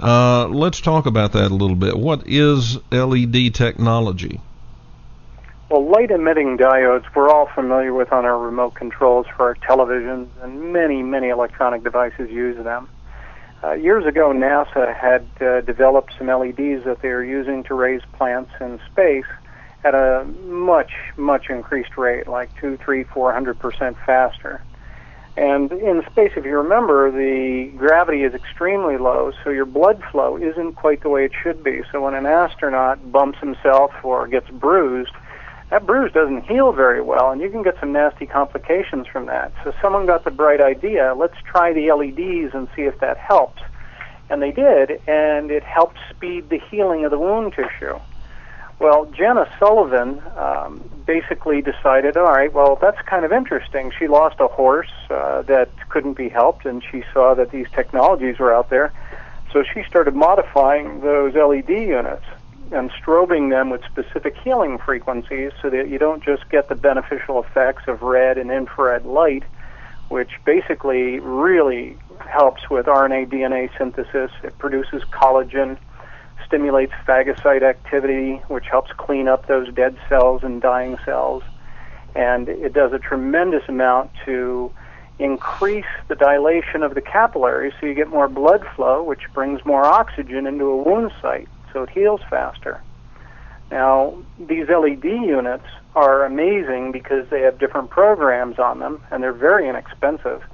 Let's talk about that a little bit. What is LED technology? Well, light-emitting diodes we're all familiar with on our remote controls for our televisions, and many, many electronic devices use them. Years ago, NASA had developed some LEDs that they were using to raise plants in space at a much, much increased rate, like 200, 300, 400% faster. And in space, if you remember, the gravity is extremely low, so your blood flow isn't quite the way it should be. So when an astronaut bumps himself or gets bruised, that bruise doesn't heal very well, and you can get some nasty complications from that. So someone got the bright idea, let's try the LEDs and see if that helps. And they did, and it helped speed the healing of the wound tissue. Well, Jana Sullivan basically decided, all right, well, that's kind of interesting. She lost a horse that couldn't be helped, and she saw that these technologies were out there. So she started modifying those LED units and strobing them with specific healing frequencies so that you don't just get the beneficial effects of red and infrared light, which basically really helps with RNA, DNA synthesis. It produces collagen, stimulates phagocyte activity, which helps clean up those dead cells and dying cells. And it does a tremendous amount to increase the dilation of the capillaries so you get more blood flow, which brings more oxygen into a wound site, so it heals faster. Now, these LED units are amazing because they have different programs on them, and they're very inexpensive.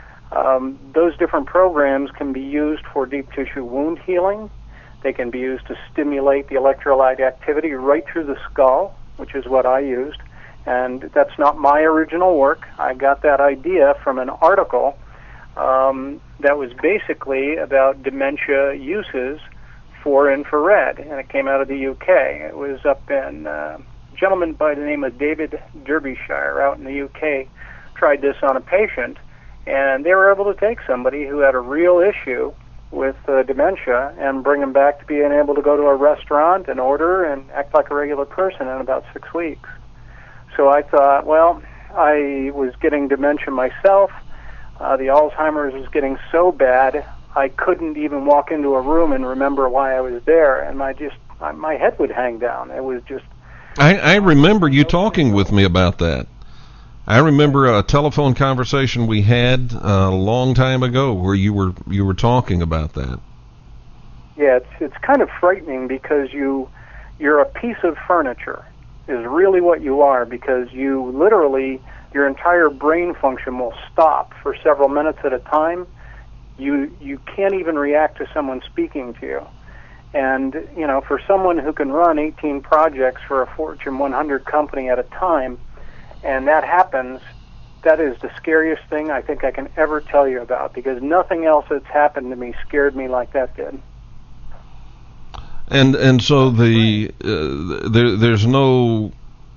Those different programs can be used for deep tissue wound healing. They can be used to stimulate the electrolyte activity right through the skull, which is what I used. And that's not my original work. I got that idea from an article that was basically about dementia uses for infrared, and it came out of the UK. It was up in a gentleman by the name of David Derbyshire out in the UK tried this on a patient, and they were able to take somebody who had a real issue with dementia and bring them back to being able to go to a restaurant and order and act like a regular person in about 6 weeks. So I thought, well, I was getting dementia myself. The Alzheimer's was getting so bad I couldn't even walk into a room and remember why I was there, and my head would hang down. It was just... I remember you talking with me about that. I remember a telephone conversation we had a long time ago where you were talking about that. Yeah, it's kind of frightening because you're a piece of furniture is really what you are, because you literally, your entire brain function will stop for several minutes at a time. You can't even react to someone speaking to you. And, you know, for someone who can run 18 projects for a Fortune 100 company at a time, and that happens, that is the scariest thing I think I can ever tell you about, because nothing else that's happened to me scared me like that did. And so there's no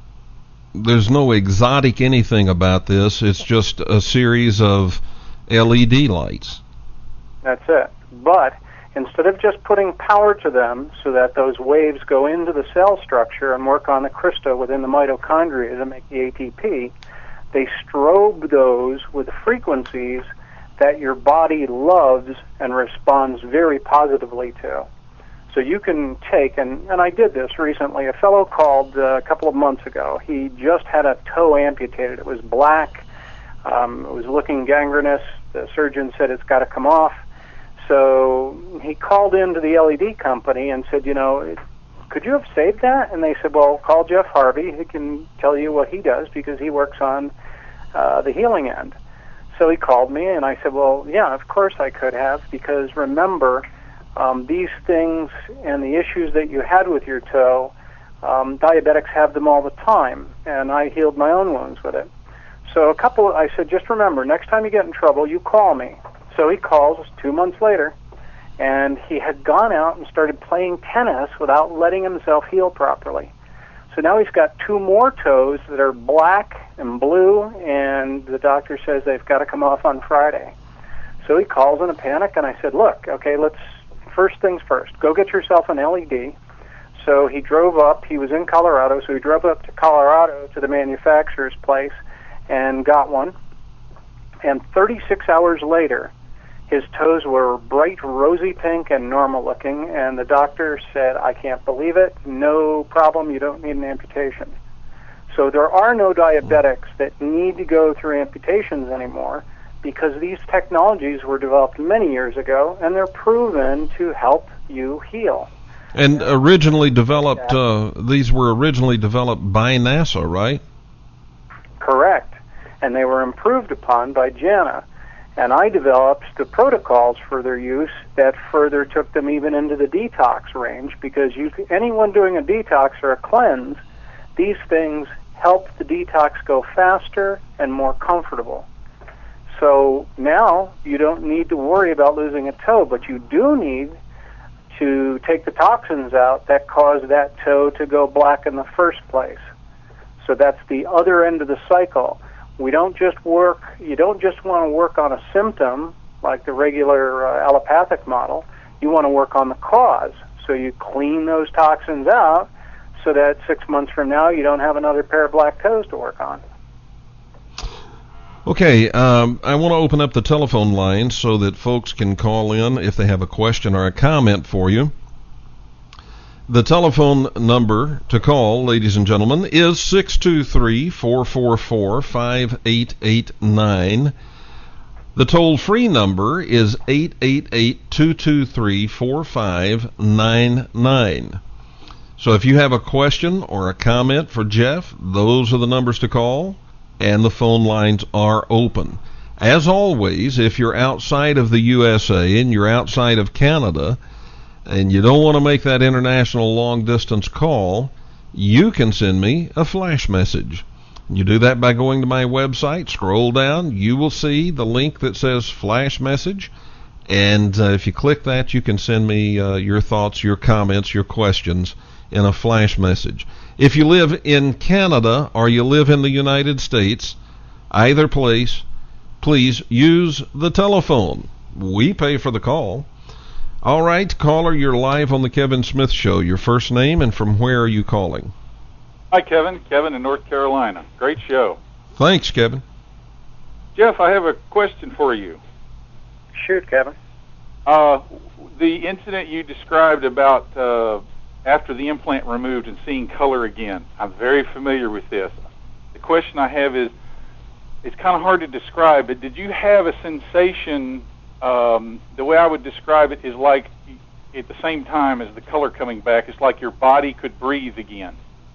exotic anything about this. It's just a series of LED lights. That's it. But instead of just putting power to them so that those waves go into the cell structure and work on the crystal within the mitochondria to make the ATP, they strobe those with frequencies that your body loves and responds very positively to. So you can take, and I did this recently, a fellow called a couple of months ago. He just had a toe amputated. It was black. It was looking gangrenous. The surgeon said it's got to come off. So he called into the LED company and said, you know, could you have saved that? And they said, well, call Jeff Harvey. He can tell you what he does because he works on the healing end. So he called me, and I said, well, yeah, of course I could have, because remember, these things and the issues that you had with your toe, diabetics have them all the time, and I healed my own wounds with it. So I said, just remember, next time you get in trouble, you call me. So he calls 2 months later, and he had gone out and started playing tennis without letting himself heal properly. So now he's got 2 more toes that are black and blue, and the doctor says they've got to come off on Friday. So he calls in a panic, and I said, look, okay, first things first, go get yourself an LED. So he drove up. He was in Colorado, so he drove up to Colorado to the manufacturer's place and got one. And 36 hours later, his toes were bright rosy pink and normal looking, and the doctor said, I can't believe it, no problem, you don't need an amputation. So there are no diabetics that need to go through amputations anymore because these technologies were developed many years ago, and they're proven to help you heal. And originally developed, these were originally developed by NASA, right? Correct. And they were improved upon by JANA. And I developed the protocols for their use that further took them even into the detox range, because anyone doing a detox or a cleanse, these things help the detox go faster and more comfortable. So now you don't need to worry about losing a toe, but you do need to take the toxins out that cause that toe to go black in the first place. So that's the other end of the cycle. You don't just want to work on a symptom like the regular allopathic model. You want to work on the cause. So you clean those toxins out so that 6 months from now you don't have another pair of black toes to work on. Okay, I want to open up the telephone line so that folks can call in if they have a question or a comment for you. The telephone number to call, ladies and gentlemen, is 623-444-5889. The toll-free number is 888-223-4599. So if you have a question or a comment for Jeff, those are the numbers to call, and the phone lines are open. As always, if you're outside of the USA and you're outside of Canada, and you don't want to make that international long-distance call, you can send me a flash message. You do that by going to my website, scroll down, you will see the link that says flash message, and if you click that, you can send me your thoughts, your comments, your questions in a flash message. If you live in Canada or you live in the United States, either place, please use the telephone. We pay for the call. All right, caller, you're live on the Kevin Smith Show. Your first name and from where are you calling? Hi, Kevin. Kevin in North Carolina. Great show. Thanks, Kevin. Jeff, I have a question for you. Shoot, Kevin. The incident you described about after the implant removed and seeing color again, I'm very familiar with this. The question I have is, it's kind of hard to describe, but did you have a sensation? The way I would describe it is like at the same time as the color coming back, it's like your body could breathe again.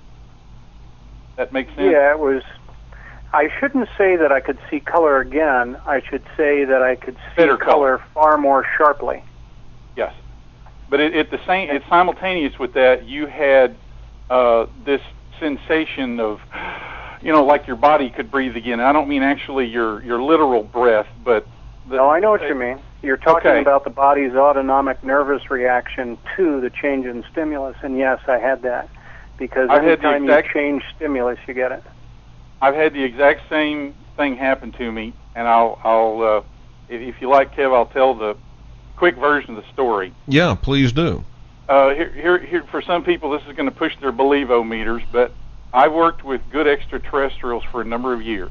That makes sense? Yeah, it was. I shouldn't say that I could see color again. I should say that I could see color far more sharply. Yes. But it's simultaneous with that, you had this sensation of, like your body could breathe again. And I don't mean actually your literal breath, but... No, I know what you mean. You're talking about the body's autonomic nervous reaction to the change in stimulus, and yes, I had that. Because anytime you change stimulus, you get it. I've had the exact same thing happen to me, and I'll if you like, Kev, I'll tell the quick version of the story. Yeah, please do. Here, for some people, this is going to push their Believo meters, but I've worked with good extraterrestrials for a number of years.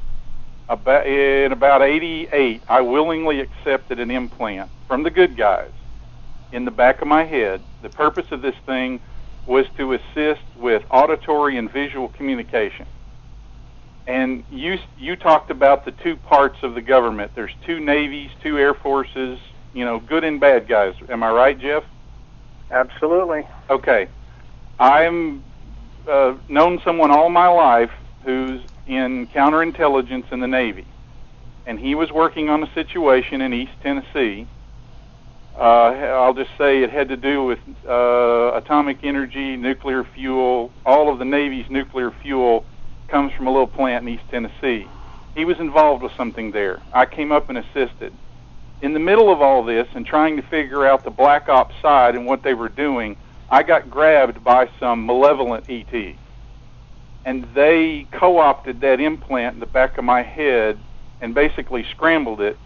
In about 88, I willingly accepted an implant from the good guys in the back of my head. The purpose of this thing was to assist with auditory and visual communication. And you talked about the two parts of the government. There's two navies, two air forces, good and bad guys. Am I right, Jeff? Absolutely. Okay. I'm known someone all my life who's in counterintelligence in the Navy. And he was working on a situation in East Tennessee. I'll just say it had to do with atomic energy, nuclear fuel. All of the Navy's nuclear fuel comes from a little plant in East Tennessee. He was involved with something there. I came up and assisted. In the middle of all this and trying to figure out the Black Ops side and what they were doing, I got grabbed by some malevolent ET. And they co-opted that implant in the back of my head and basically scrambled it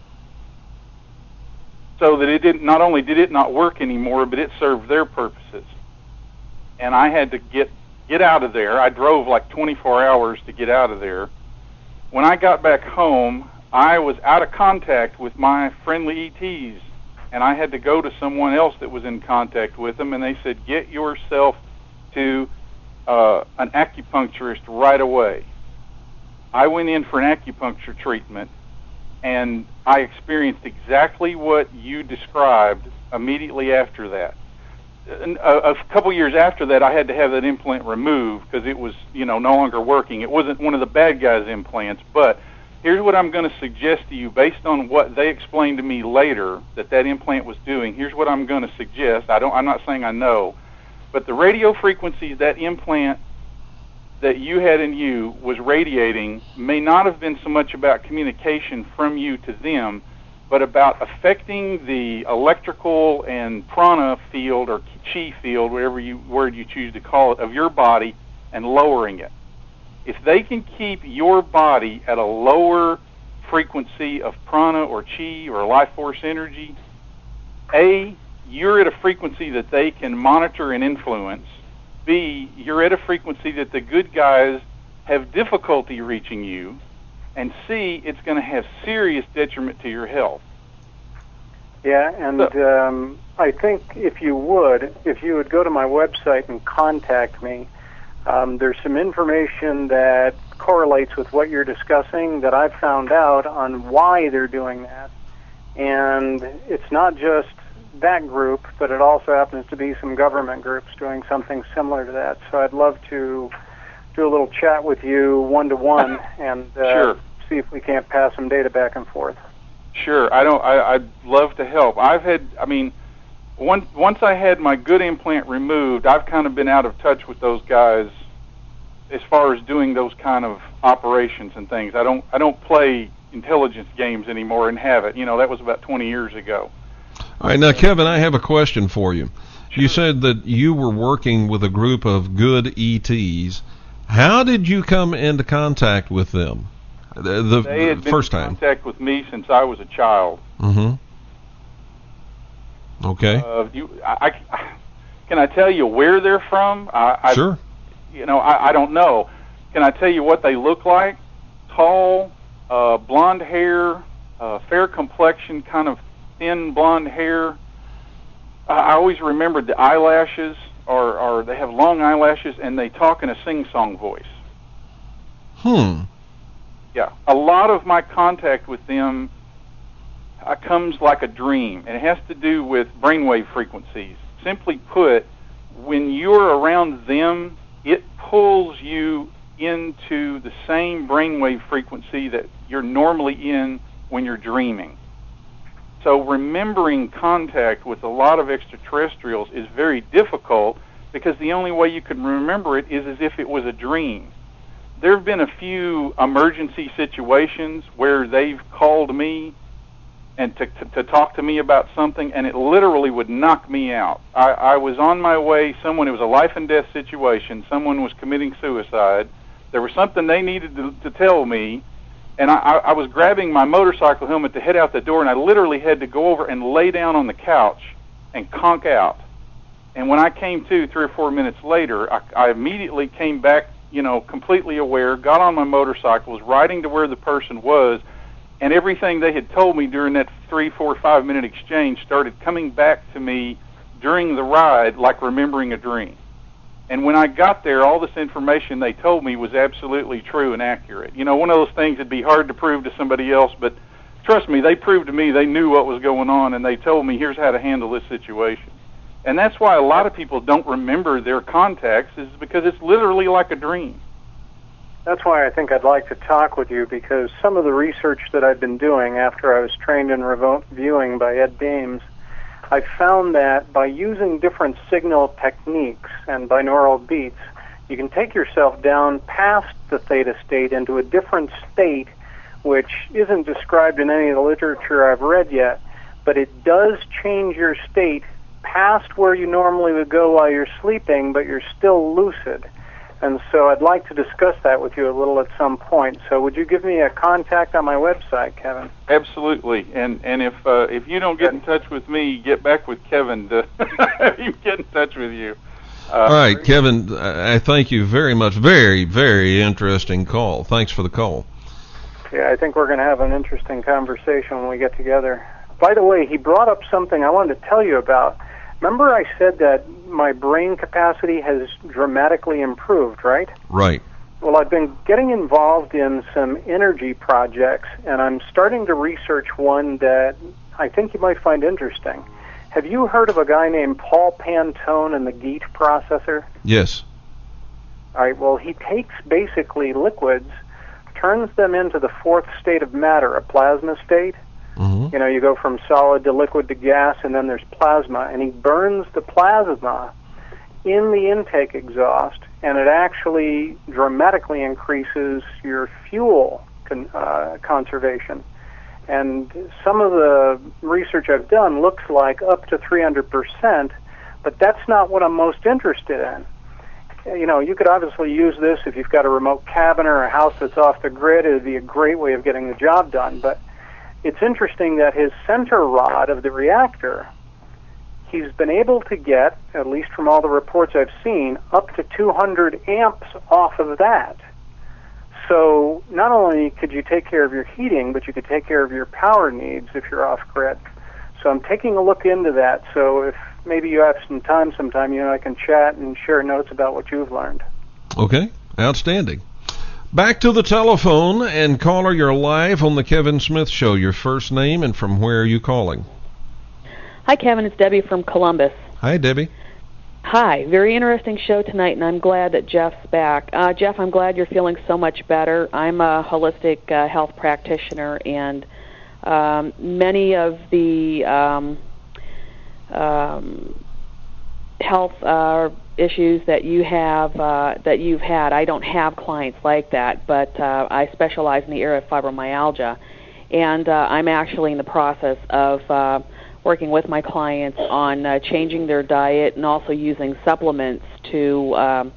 so that not only did it not work anymore, but it served their purposes. And I had to get out of there. I drove like 24 hours to get out of there. When I got back home, I was out of contact with my friendly ETs, and I had to go to someone else that was in contact with them, and they said, get yourself to an acupuncturist right away. I went in for an acupuncture treatment, and I experienced exactly what you described immediately after that. A couple years after that, I had to have that implant removed because it was, no longer working. It wasn't one of the bad guys' implants, but here's what I'm going to suggest to you based on what they explained to me later that implant was doing. Here's what I'm going to suggest. I'm not saying I know, but the radio frequencies that implant that you had in you was radiating may not have been so much about communication from you to them, but about affecting the electrical and prana field or chi field, whatever word you choose to call it, of your body and lowering it. If they can keep your body at a lower frequency of prana or chi or life force energy, A, you're at a frequency that they can monitor and influence. B, you're at a frequency that the good guys have difficulty reaching you. And C, it's going to have serious detriment to your health. Yeah, and I think if you would go to my website and contact me, there's some information that correlates with what you're discussing that I've found out on why they're doing that. And it's not just that group, but it also happens to be some government groups doing something similar to that. So I'd love to do a little chat with you one-to-one and sure. See if we can't pass some data back and forth. Sure. I'd love to help. Once I had my good implant removed, I've kind of been out of touch with those guys as far as doing those kind of operations and things. I don't play intelligence games anymore and have it. That was about 20 years ago. All right, now, Kevin, I have a question for you. Sure. You said that you were working with a group of good ETs. How did you come into contact with them They had been first time? in contact with me since I was a child. Mm-hmm. Okay. Can I tell you where they're from? Sure. I don't know. Can I tell you what they look like? Tall, blonde hair, fair complexion, kind of thin blonde hair. I always remembered the eyelashes, or they have long eyelashes, and they talk in a sing-song voice. Yeah, a lot of my contact with them comes like a dream, and it has to do with brainwave frequencies. Simply put, when you're around them, it pulls you into the same brainwave frequency that you're normally in when you're dreaming. So remembering contact with a lot of extraterrestrials is very difficult because the only way you can remember it is as if it was a dream. There have been a few emergency situations where they've called me and to talk to me about something, and it literally would knock me out. I was on my way, it was a life and death situation, someone was committing suicide, there was something they needed to tell me, and I was grabbing my motorcycle helmet to head out the door, and I literally had to go over and lay down on the couch and conk out. And when I came to 3 or 4 minutes later, I immediately came back, completely aware, got on my motorcycle, was riding to where the person was, and everything they had told me during that 3, 4, 5 minute exchange started coming back to me during the ride like remembering a dream. And when I got there, all this information they told me was absolutely true and accurate. One of those things that'd be hard to prove to somebody else, but trust me, they proved to me they knew what was going on, and they told me here's how to handle this situation. And that's why a lot of people don't remember their contacts, is because it's literally like a dream. That's why I think I'd like to talk with you, because some of the research that I've been doing after I was trained in remote viewing by Ed Dames, I found that by using different signal techniques and binaural beats, you can take yourself down past the theta state into a different state, which isn't described in any of the literature I've read yet, but it does change your state past where you normally would go while you're sleeping, but you're still lucid. And so I'd like to discuss that with you a little at some point. So would you give me a contact on my website, Kevin? Absolutely. And if you don't get in touch with me, get back with Kevin to get in touch with you. All right, Kevin, I thank you very much. Very, very interesting call. Thanks for the call. Yeah, I think we're going to have an interesting conversation when we get together. By the way, he brought up something I wanted to tell you about. Remember I said that my brain capacity has dramatically improved, right? Right. Well, I've been getting involved in some energy projects, and I'm starting to research one that I think you might find interesting. Have you heard of a guy named Paul Pantone and the GEAT processor? Yes. All right, well, he takes basically liquids, turns them into the fourth state of matter, a plasma state. Mm-hmm. You know, you go from solid to liquid to gas, and then there's plasma, and he burns the plasma in the intake exhaust, and it actually dramatically increases your fuel conservation. And some of the research I've done looks like up to 300%, but that's not what I'm most interested in. You know, you could obviously use this if you've got a remote cabin or a house that's off the grid. It would be a great way of getting the job done. But it's interesting that his center rod of the reactor, he's been able to get, at least from all the reports I've seen, up to 200 amps off of that. So not only could you take care of your heating, but you could take care of your power needs if you're off-grid. So I'm taking a look into that. So if maybe you have some time sometime, you and I can chat and share notes about what you've learned. Okay, outstanding. Back to the telephone, and caller, you're live on the Kevin Smith Show. Your first name and from where are you calling? Hi, Kevin. It's Debbie from Columbus. Hi, Debbie. Hi. Very interesting show tonight, and I'm glad that Jeff's back. Jeff, I'm glad you're feeling so much better. I'm a holistic health practitioner, and many of the health issues that you have, that you've had, I don't have clients like that, but I specialize in the area of fibromyalgia, and I'm actually in the process of working with my clients on changing their diet and also using supplements to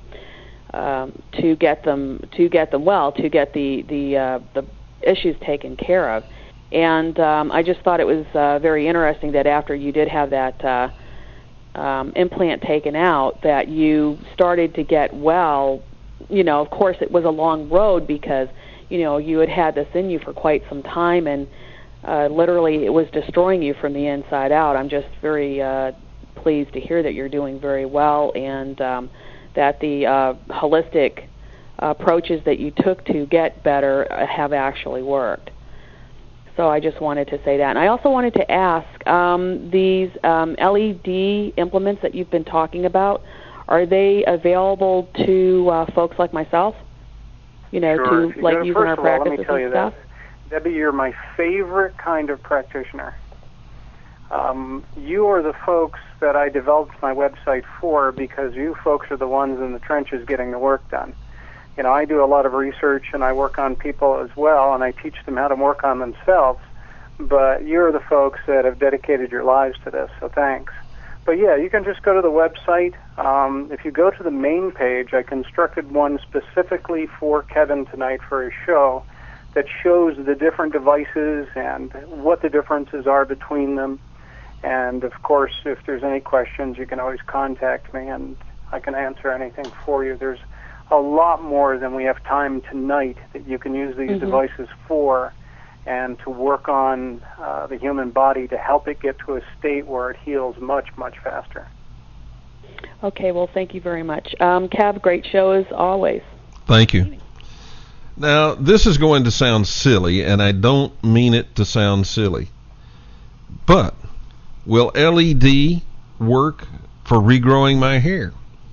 get them well, to get the issues taken care of. And I just thought it was very interesting that after you did have that implant taken out, that you started to get well. You know, of course, it was a long road because, you know, you had this in you for quite some time, and literally it was destroying you from the inside out. I'm just very pleased to hear that you're doing very well, and that the holistic approaches that you took to get better have actually worked. So I just wanted to say that. And I also wanted to ask, these LED implements that you've been talking about, are they available to folks like myself? You know, sure. to like use in our practices and stuff? Let me tell you this. Debbie, you're my favorite kind of practitioner. You are the folks that I developed my website for, because you folks are the ones in the trenches getting the work done. You know, I do a lot of research, and I work on people as well, and I teach them how to work on themselves. But you're the folks that have dedicated your lives to this, so thanks. But yeah, you can just go to the website. If you go to the main page, I constructed one specifically for Kevin tonight for his show that shows the different devices and what the differences are between them. And of course, if there's any questions, you can always contact me, and I can answer anything for you. There's a lot more than we have time tonight that you can use these devices for, and to work on the human body to help it get to a state where it heals much, much faster. Okay, well, thank you very much. Kev, great show as always. Thank you. Now, this is going to sound silly, and I don't mean it to sound silly, but will LED work for regrowing my hair?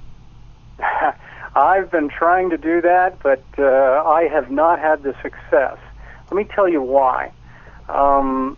I've been trying to do that, but I have not had the success. Let me tell you why. The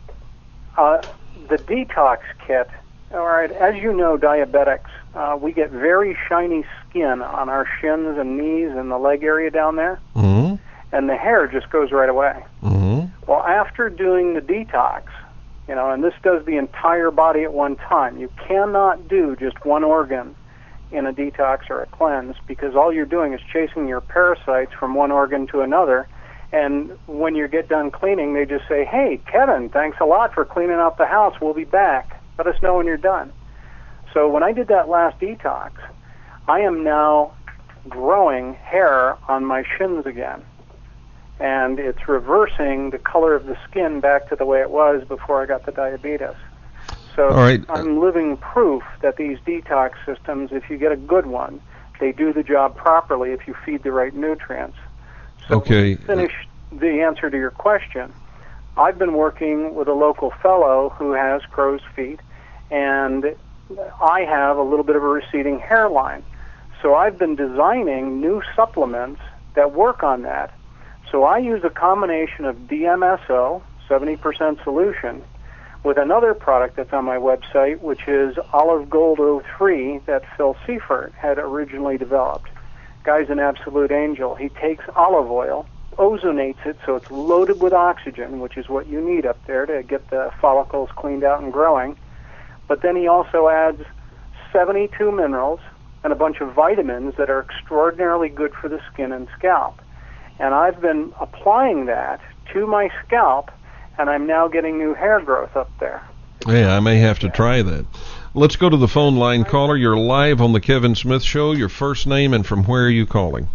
detox kit, all right, as you know, diabetics, we get very shiny skin on our shins and knees and the leg area down there, and the hair just goes right away. Well, after doing the detox, you know, and this does the entire body at one time, you cannot do just one organ in a detox or a cleanse, because all you're doing is chasing your parasites from one organ to another. And when you get done cleaning, they just say, "Hey, Kevin, thanks a lot for cleaning out the house. We'll be back. Let us know when you're done." So when I did that last detox, I am now growing hair on my shins again. And it's reversing the color of the skin back to the way it was before I got the diabetes. So all right. I'm living proof that these detox systems, if you get a good one, they do the job properly if you feed the right nutrients. So Okay. to finish the answer to your question, I've been working with a local fellow who has crow's feet, and I have a little bit of a receding hairline. So I've been designing new supplements that work on that. So I use a combination of DMSO, 70% solution, with another product that's on my website, which is Olive Gold 03 that Phil Seifert had originally developed. Guy's an absolute angel. He takes olive oil, ozonates it so it's loaded with oxygen, which is what you need up there to get the follicles cleaned out and growing. But then he also adds 72 minerals and a bunch of vitamins that are extraordinarily good for the skin and scalp. And I've been applying that to my scalp, and I'm now getting new hair growth up there. Yeah, I may have to try that. Let's go to the phone line. Caller, you're live on the Kevin Smith Show. Your first name and from where are you calling?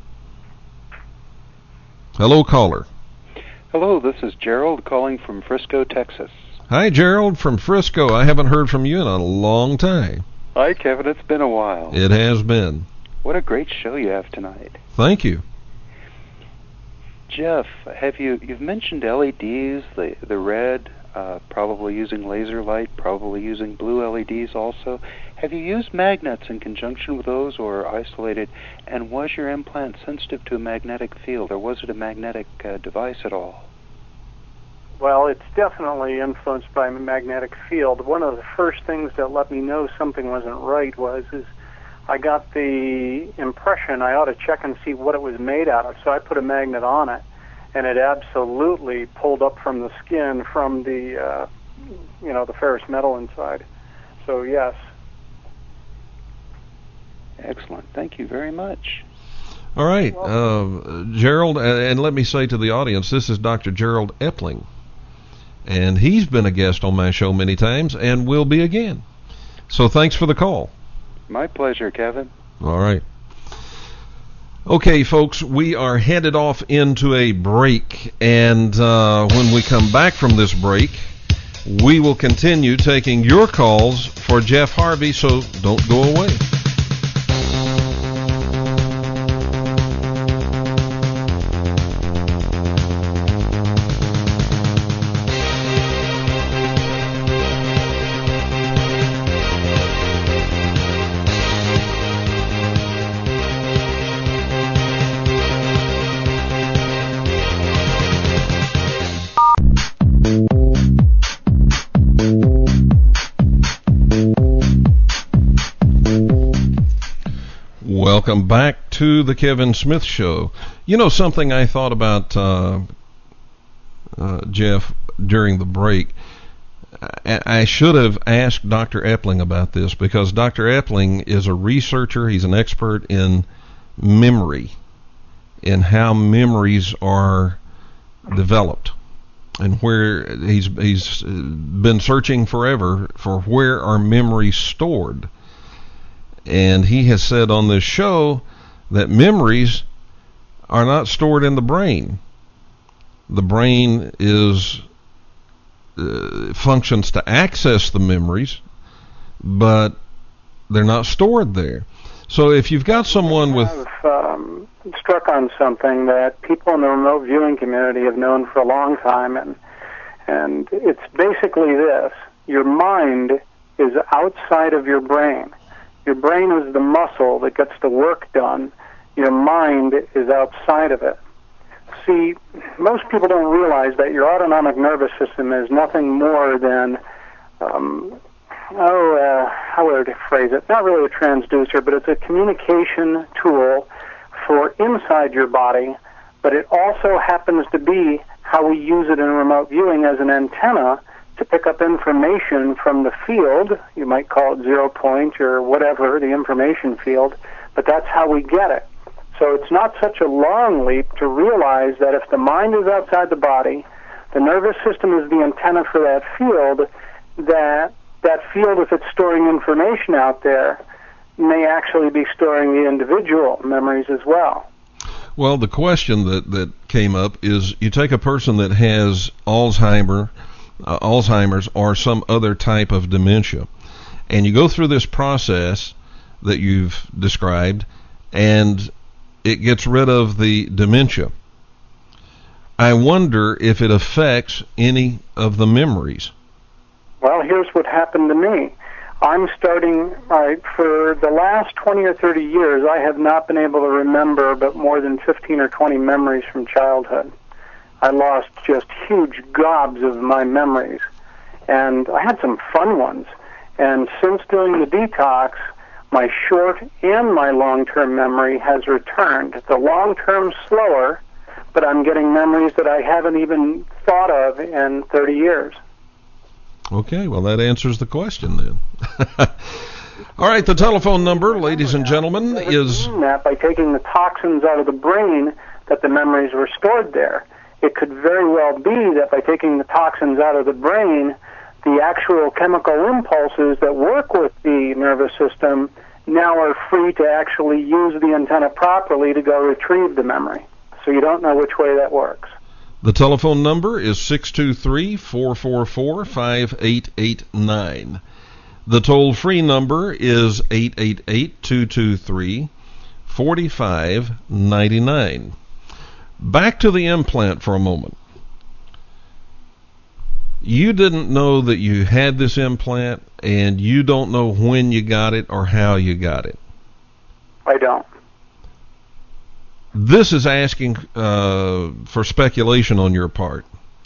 Hello, caller. Hello, this is Gerald calling from Frisco, Texas. Hi, Gerald from Frisco. I haven't heard from you in a long time. Hi, Kevin. It's been a while. It has been. What a great show you have tonight. Thank you. Jeff, you've mentioned LEDs, the red, probably using laser light, probably using blue LEDs also. Have you used magnets in conjunction with those or isolated? And was your implant sensitive to a magnetic field, or was it a magnetic device at all? Well, it's definitely influenced by a magnetic field. One of the first things that let me know something wasn't right is I got the impression I ought to check and see what it was made out of. So I put a magnet on it, and it absolutely pulled up from the skin from the, the ferrous metal inside. So yes. Excellent. Thank you very much. All right, Gerald, and let me say to the audience, this is Dr. Gerald Epling, and he's been a guest on my show many times and will be again. So thanks for the call. My pleasure, Kevin. All right. Okay, folks, we are headed off into a break, and when we come back from this break, we will continue taking your calls for Jeff Harvey, so don't go away. Welcome back to the Kevin Smith Show. You know something I thought about, Jeff, during the break? I should have asked Dr. Epling about this, because Dr. Epling is a researcher. He's an expert in memory, in how memories are developed, and where he's been searching forever for where are memories stored. And he has said on this show that memories are not stored in the brain. The brain functions to access the memories, but they're not stored there. So if you've got someone with... I've struck on something that people in the remote viewing community have known for a long time, and it's basically this. Your mind is outside of your brain. Your brain is the muscle that gets the work done. Your mind is outside of it. See, most people don't realize that your autonomic nervous system is nothing more than, how would I phrase it? Not really a transducer, but it's a communication tool for inside your body, but it also happens to be how we use it in remote viewing as an antenna to pick up information from the field. You might call it 0 point or whatever, the information field, but that's how we get it. So it's not such a long leap to realize that if the mind is outside the body, the nervous system is the antenna for that field, that field, if it's storing information out there, may actually be storing the individual memories as well. Well, the question that came up is, you take a person that has Alzheimer's Alzheimer's or some other type of dementia. And you go through this process that you've described, and it gets rid of the dementia. I wonder if it affects any of the memories. Well, here's what happened to me. I'm starting, for the last 20 or 30 years, I have not been able to remember but more than 15 or 20 memories from childhood. I lost just huge gobs of my memories, and I had some fun ones. And since doing the detox, my short and my long-term memory has returned. The long-term slower, but I'm getting memories that I haven't even thought of in 30 years. Okay, well, that answers the question then. All right, the telephone number, ladies and gentlemen, is... that by taking the toxins out of the brain that the memories were stored there. It could very well be that by taking the toxins out of the brain, the actual chemical impulses that work with the nervous system now are free to actually use the antenna properly to go retrieve the memory. So you don't know which way that works. The telephone number is 623-444-5889. The toll-free number is 888-223-4599. Back to the implant for a moment. You didn't know that you had this implant, and you don't know when you got it or how you got it. I don't. This is asking for speculation on your part.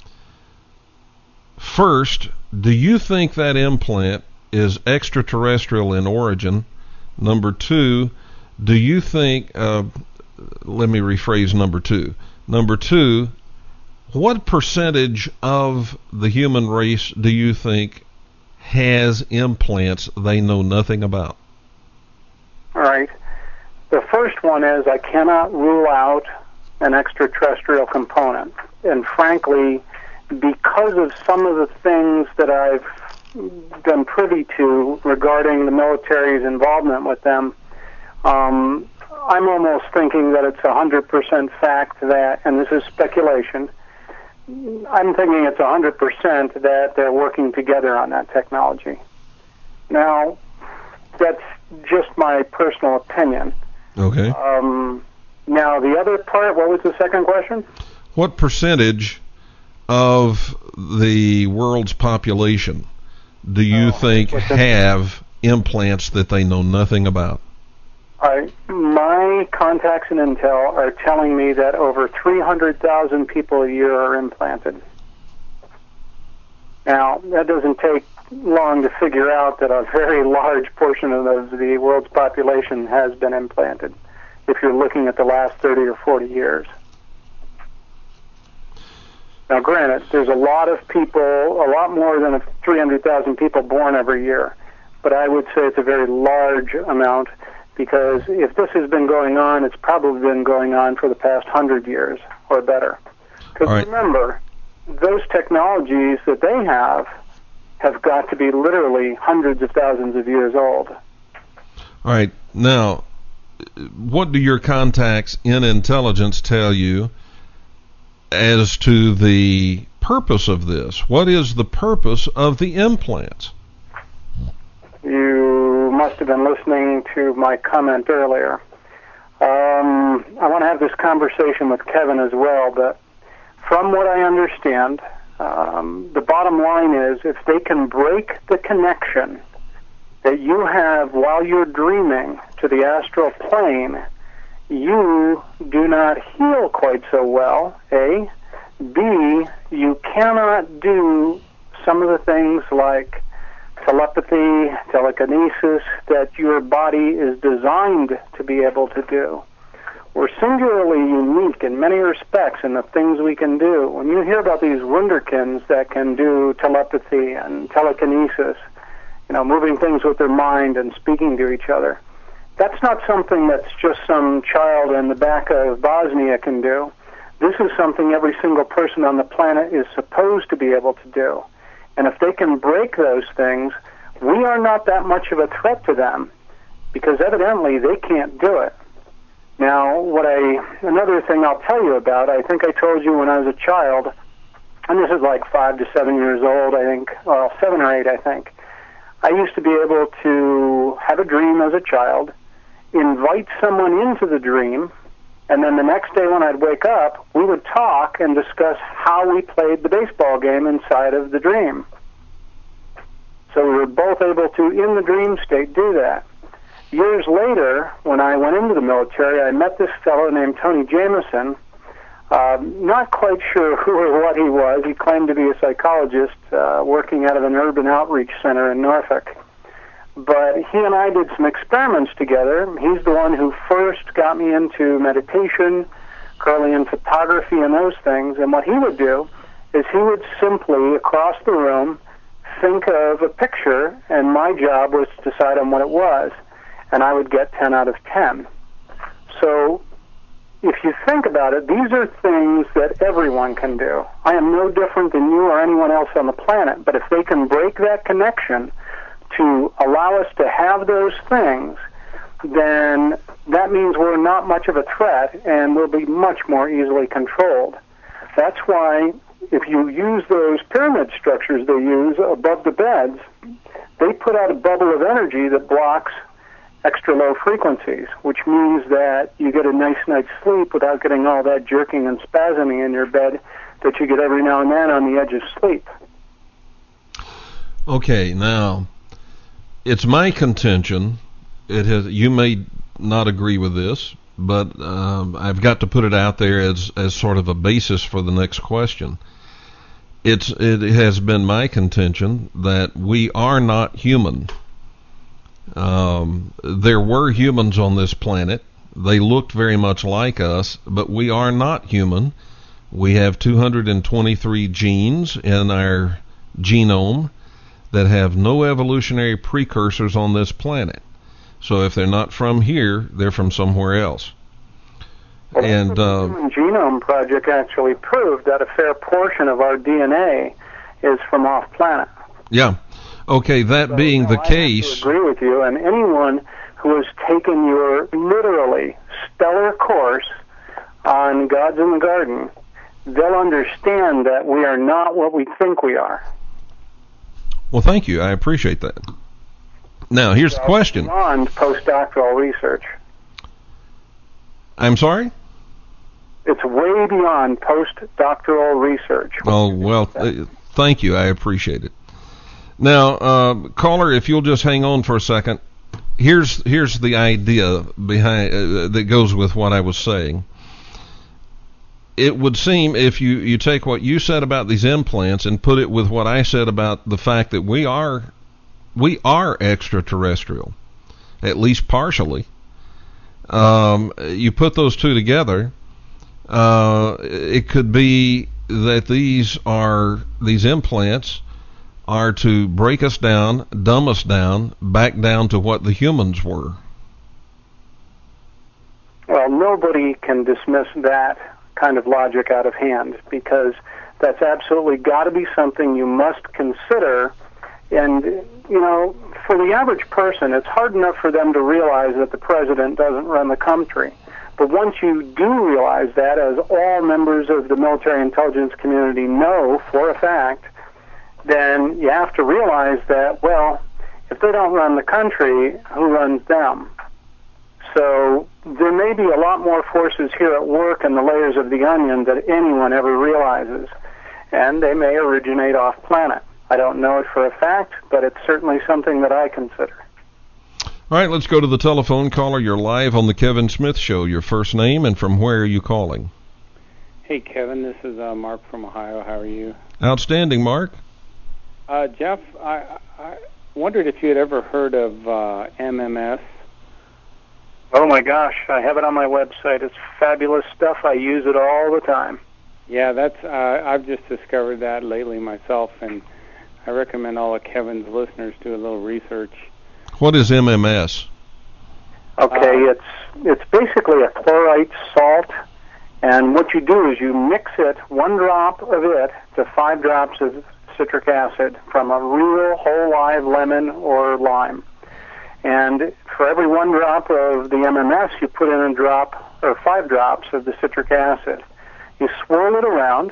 First, do you think that implant is extraterrestrial in origin? Number two, do you think, let me rephrase number two. Number two, what percentage of the human race do you think has implants they know nothing about? All right. The first one is I cannot rule out an extraterrestrial component. And frankly, because of some of the things that I've been privy to regarding the military's involvement with them, I'm almost thinking that it's 100% fact that, and this is speculation, I'm thinking it's 100% that they're working together on that technology. Now, that's just my personal opinion. Okay. Now, the other part, what was the second question? What percentage of the world's population do you think have implants that they know nothing about? My contacts in Intel are telling me that over 300,000 people a year are implanted. Now, that doesn't take long to figure out that a very large portion of the world's population has been implanted, if you're looking at the last 30 or 40 years. Now, granted, there's a lot of people, a lot more than 300,000 people born every year, but I would say it's a very large amount, because if this has been going on, it's probably been going on for the past 100 years or better. Because remember, those technologies that they have got to be literally hundreds of thousands of years old. All right. Now, what do your contacts in intelligence tell you as to the purpose of this? What is the purpose of the implants? You must have been listening to my comment earlier. I want to have this conversation with Kevin as well, but from what I understand, the bottom line is if they can break the connection that you have while you're dreaming to the astral plane, you do not heal quite so well, A. B, you cannot do some of the things like telepathy, telekinesis that your body is designed to be able to do. We're singularly unique in many respects in the things we can do. When you hear about these wunderkinds that can do telepathy and telekinesis, moving things with their mind and speaking to each other, that's not something that's just some child in the back of Bosnia can do. This is something every single person on the planet is supposed to be able to do. And if they can break those things, we are not that much of a threat to them, because evidently they can't do it. Now, another thing I'll tell you about, I think I told you when I was a child, and this is like 5 to 7 years old, I think, well, 7 or 8, I think. I used to be able to have a dream as a child, invite someone into the dream, and then the next day when I'd wake up, we would talk and discuss how we played the baseball game inside of the dream. So we were both able to, in the dream state, do that. Years later, when I went into the military, I met this fellow named Tony Jameson. Not quite sure who or what he was. He claimed to be a psychologist working out of an urban outreach center in Norfolk. But he and I did some experiments together. He's the one who first got me into meditation, Kirlian photography, and those things. And what he would do is he would simply, across the room, think of a picture, and my job was to decide on what it was. And I would get 10 out of 10. So if you think about it, these are things that everyone can do. I am no different than you or anyone else on the planet, but if they can break that connection to allow us to have those things, then that means we're not much of a threat and we'll be much more easily controlled. That's why if you use those pyramid structures they use above the beds, they put out a bubble of energy that blocks extra low frequencies, which means that you get a nice night's sleep without getting all that jerking and spasming in your bed that you get every now and then on the edge of sleep. Okay, now, it's my contention, you may not agree with this, but I've got to put it out there as sort of a basis for the next question. It has been my contention that we are not human. There were humans on this planet. They looked very much like us, but we are not human. We have 223 genes in our genome that have no evolutionary precursors on this planet. So if they're not from here, they're from somewhere else. Well, and the Human Genome Project actually proved that a fair portion of our DNA is from off-planet. Yeah. Okay, that being the case... I have to agree with you, and anyone who has taken your literally stellar course on Gods in the Garden, they'll understand that we are not what we think we are. Well, thank you. I appreciate that. Now, here's the question. Beyond postdoctoral research. I'm sorry? It's way beyond postdoctoral research. Oh, well, thank you. I appreciate it. Now, caller, if you'll just hang on for a second, here's the idea behind that goes with what I was saying. It would seem if you take what you said about these implants and put it with what I said about the fact that we are extraterrestrial, at least partially. You put those two together, it could be that these implants are to break us down, dumb us down, back down to what the humans were. Well, nobody can dismiss that kind of logic out of hand, because that's absolutely got to be something you must consider. And, you know, for the average person, it's hard enough for them to realize that the president doesn't run the country. But once you do realize that, as all members of the military intelligence community know for a fact, then you have to realize that, well, if they don't run the country, who runs them? So there may be a lot more forces here at work in the layers of the onion that anyone ever realizes, and they may originate off-planet. I don't know it for a fact, but it's certainly something that I consider. All right, let's go to the telephone. Caller, you're live on the Kevin Smith Show. Your first name and from where are you calling? Hey, Kevin, this is Mark from Ohio. How are you? Outstanding, Mark. Jeff, I wondered if you had ever heard of MMS. Oh my gosh, I have it on my website. It's fabulous stuff. I use it all the time. Yeah, that's I've just discovered that lately myself, and I recommend all of Kevin's listeners do a little research. What is MMS? Okay, it's basically a chlorite salt, and what you do is you mix it, 1 drop of it to 5 drops of citric acid from a real whole live lemon or lime. And for every 1 drop of the MMS, you put in a drop or 5 drops of the citric acid. You swirl it around,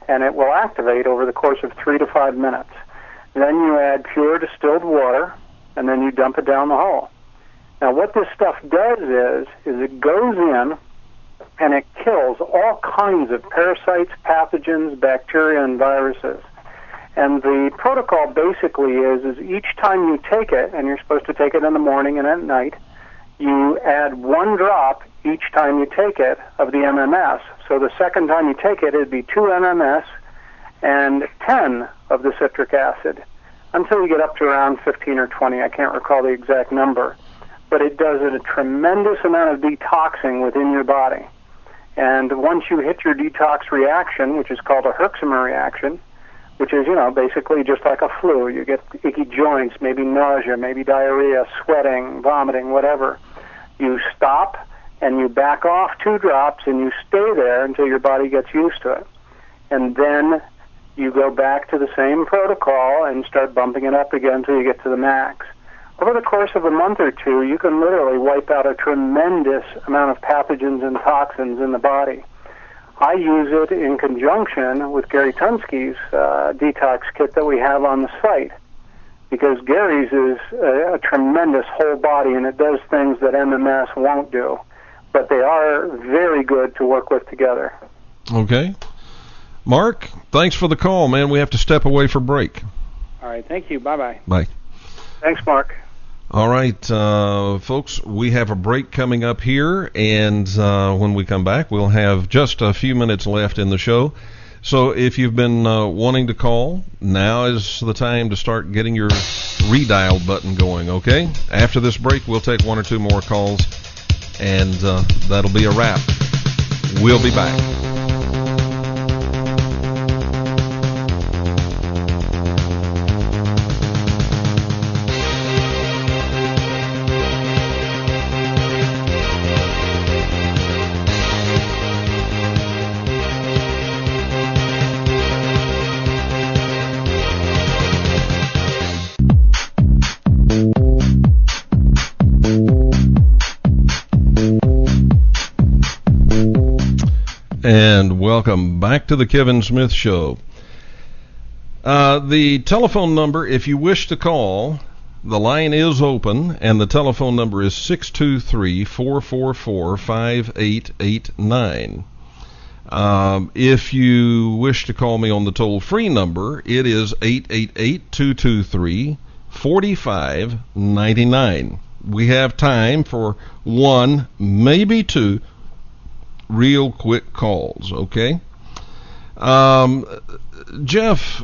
and it will activate over the course of 3 to 5 minutes. Then you add pure distilled water, and then you dump it down the hole. Now, what this stuff does is it goes in and it kills all kinds of parasites, pathogens, bacteria, and viruses. And the protocol basically is each time you take it, and you're supposed to take it in the morning and at night, you add 1 drop each time you take it of the MMS. So the second time you take it, it'd be 2 MMS and 10 of the citric acid until you get up to around 15 or 20. I can't recall the exact number. But it does a tremendous amount of detoxing within your body. And once you hit your detox reaction, which is called a Herxheimer reaction, which is, basically just like a flu. You get icky joints, maybe nausea, maybe diarrhea, sweating, vomiting, whatever. You stop and you back off 2 drops and you stay there until your body gets used to it. And then you go back to the same protocol and start bumping it up again until you get to the max. Over the course of a month or 2, you can literally wipe out a tremendous amount of pathogens and toxins in the body. I use it in conjunction with Gary Tunsky's detox kit that we have on the site, because Gary's is a tremendous whole body, and it does things that MMS won't do. But they are very good to work with together. Okay. Mark, thanks for the call, man. We have to step away for break. All right, thank you. Bye-bye. Bye. Thanks, Mark. All right, folks, we have a break coming up here, and when we come back, we'll have just a few minutes left in the show. So if you've been wanting to call, now is the time to start getting your redial button going, okay? After this break, we'll take 1 or 2 more calls, and that'll be a wrap. We'll be back. And welcome back to the Kevin Smith Show. The telephone number, if you wish to call, the line is open, and the telephone number is 623-444-5889. If you wish to call me on the toll-free number, it is 888-223-4599. We have time for 1, maybe 2 real quick calls, okay? Jeff,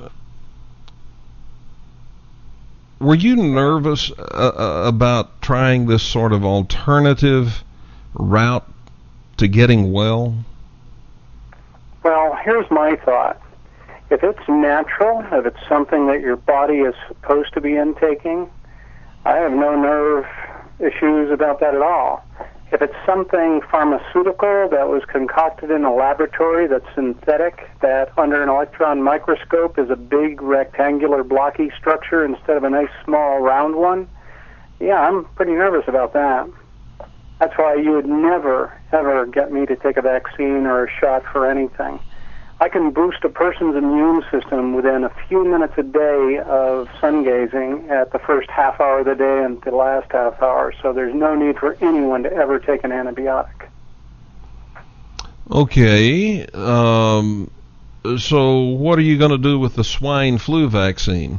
were you nervous about trying this sort of alternative route to getting well? Well, here's my thought. If it's natural, if it's something that your body is supposed to be intaking, I have no nerve issues about that at all. If it's something pharmaceutical that was concocted in a laboratory that's synthetic, that under an electron microscope is a big rectangular blocky structure instead of a nice small round one, yeah, I'm pretty nervous about that. That's why you would never, ever get me to take a vaccine or a shot for anything. I can boost a person's immune system within a few minutes a day of sun gazing at the first half hour of the day and the last half hour, so there's no need for anyone to ever take an antibiotic. Okay, so what are you going to do with the swine flu vaccine?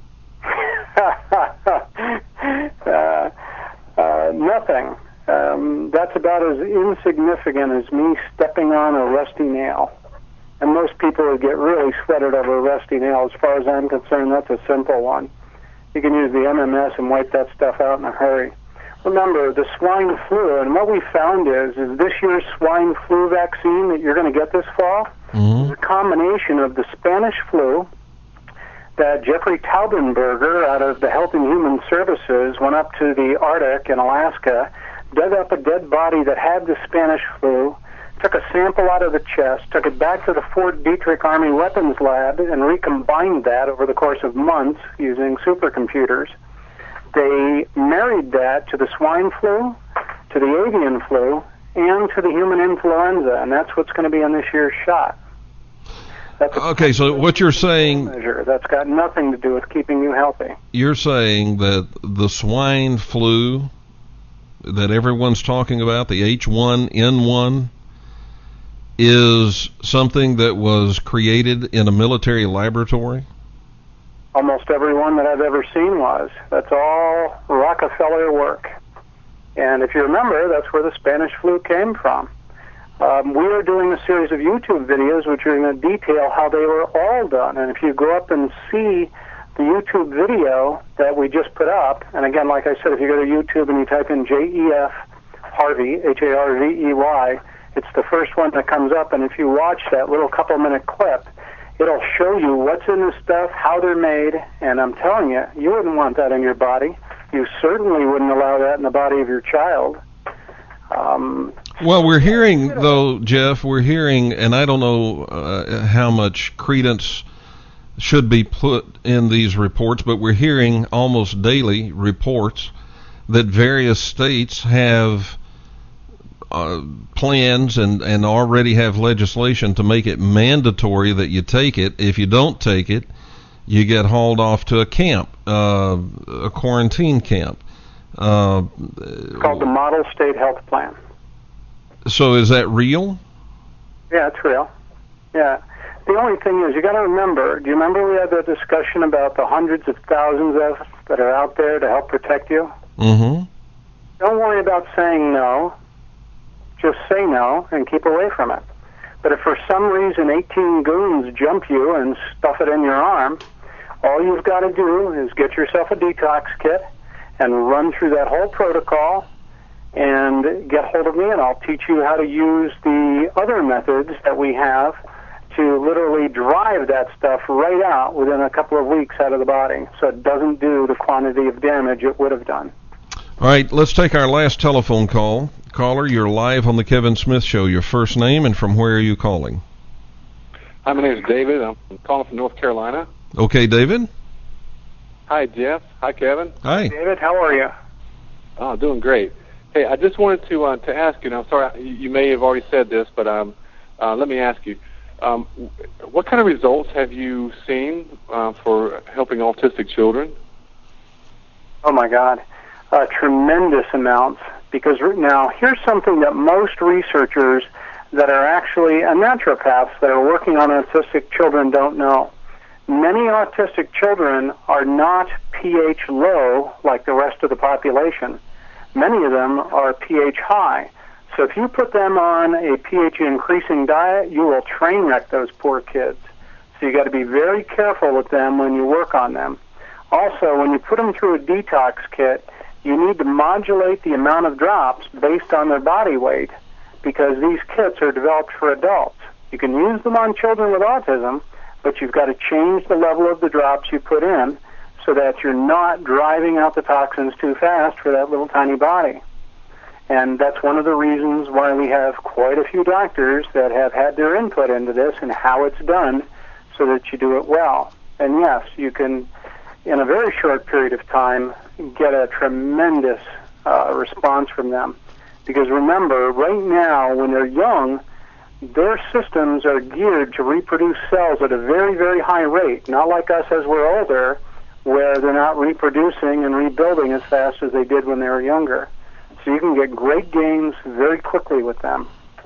Nothing. That's about as insignificant as me stepping on a rusty nail. And most people would get really sweated over a rusty nail. As far as I'm concerned, that's a simple one. You can use the MMS and wipe that stuff out in a hurry. Remember, the swine flu, and what we found is this year's swine flu vaccine that you're going to get this fall is a combination of the Spanish flu that Jeffrey Taubenberger out of the Health and Human Services went up to the Arctic in Alaska, dug up a dead body that had the Spanish flu, took a sample out of the chest, took it back to the Fort Detrick Army Weapons Lab, and recombined that over the course of months using supercomputers. They married that to the swine flu, to the avian flu, and to the human influenza, and that's what's going to be in this year's shot. That's okay, so what you're saying... measure. That's got nothing to do with keeping you healthy. You're saying that the swine flu that everyone's talking about, the H1N1, is something that was created in a military laboratory? Almost everyone that I've ever seen was. That's all Rockefeller work. And if you remember, that's where the Spanish flu came from. We are doing a series of YouTube videos which are going to detail how they were all done. And if you go up and see the YouTube video that we just put up, and again, like I said, if you go to YouTube and you type in J-E-F Harvey, H-A-R-V-E-Y, it's the first one that comes up. And if you watch that little couple-minute clip, it'll show you what's in the stuff, how they're made, and I'm telling you, you wouldn't want that in your body. You certainly wouldn't allow that in the body of your child. Well, we're hearing, though, Jeff, and I don't know how much credence should be put in these reports, but we're hearing almost daily reports that various states have plans and already have legislation to make it mandatory that you take it. If you don't take it, you get hauled off to a camp, a quarantine camp. It's called the Model State Health Plan. So is that real? Yeah, it's real. Yeah. The only thing is, you got to remember, do you remember we had that discussion about the hundreds of thousands of us that are out there to help protect you? Mm-hmm. Don't worry about saying no. Just say no and keep away from it. But if for some reason 18 goons jump you and stuff it in your arm, all you've got to do is get yourself a detox kit and run through that whole protocol and get hold of me, and I'll teach you how to use the other methods that we have to literally drive that stuff right out within a couple of weeks out of the body, so it doesn't do the quantity of damage it would have done. All right, let's take our last telephone call. Caller, you're live on the Kevin Smith Show. Your first name and from where are you calling? Hi, my name is David. I'm calling from North Carolina. Okay, David. Hi, Jeff. Hi, Kevin. Hi. David, how are you? Oh, doing great. Hey, I just wanted to ask you, and I'm sorry, you may have already said this, but let me ask you, what kind of results have you seen for helping autistic children? Oh, my God. Tremendous amounts. Because now, here's something that most researchers that are actually naturopaths that are working on autistic children don't know. Many autistic children are not pH low like the rest of the population. Many of them are pH high. So if you put them on a pH increasing diet, you will train wreck those poor kids. So you got to be very careful with them when you work on them. Also, when you put them through a detox kit, you need to modulate the amount of drops based on their body weight, because these kits are developed for adults. You can use them on children with autism, but you've got to change the level of the drops you put in so that you're not driving out the toxins too fast for that little tiny body. And that's one of the reasons why we have quite a few doctors that have had their input into this and how it's done so that you do it well. And yes, you can, in a very short period of time, get a tremendous response from them. Because remember, right now, when they're young, their systems are geared to reproduce cells at a very, very high rate, not like us as we're older, where they're not reproducing and rebuilding as fast as they did when they were younger. So you can get great gains very quickly with them.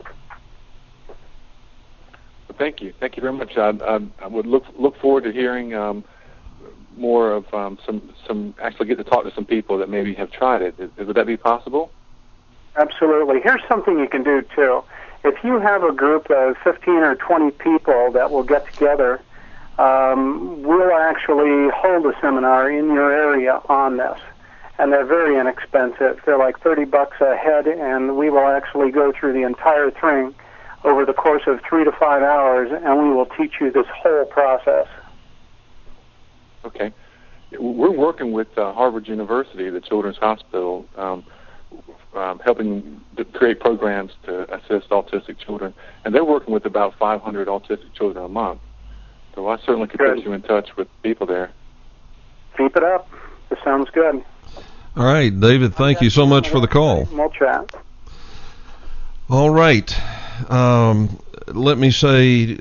Thank you. Thank you very much. I would look forward to hearing more of some actually get to talk to some people that maybe have tried it. Would that be possible? Absolutely. Here's something you can do, too. If you have a group of 15 or 20 people that will get together, we'll actually hold a seminar in your area on this. And they're very inexpensive. They're like $30 a head, and we will actually go through the entire thing over the course of 3 to 5 hours, and we will teach you this whole process. Okay. We're working with Harvard University, the Children's Hospital, helping to create programs to assist autistic children. And they're working with about 500 autistic children a month. So I certainly could put you in touch with people there. Keep it up. This sounds good. All right, David, thank you so much for the call. We'll chat. All right. let me say,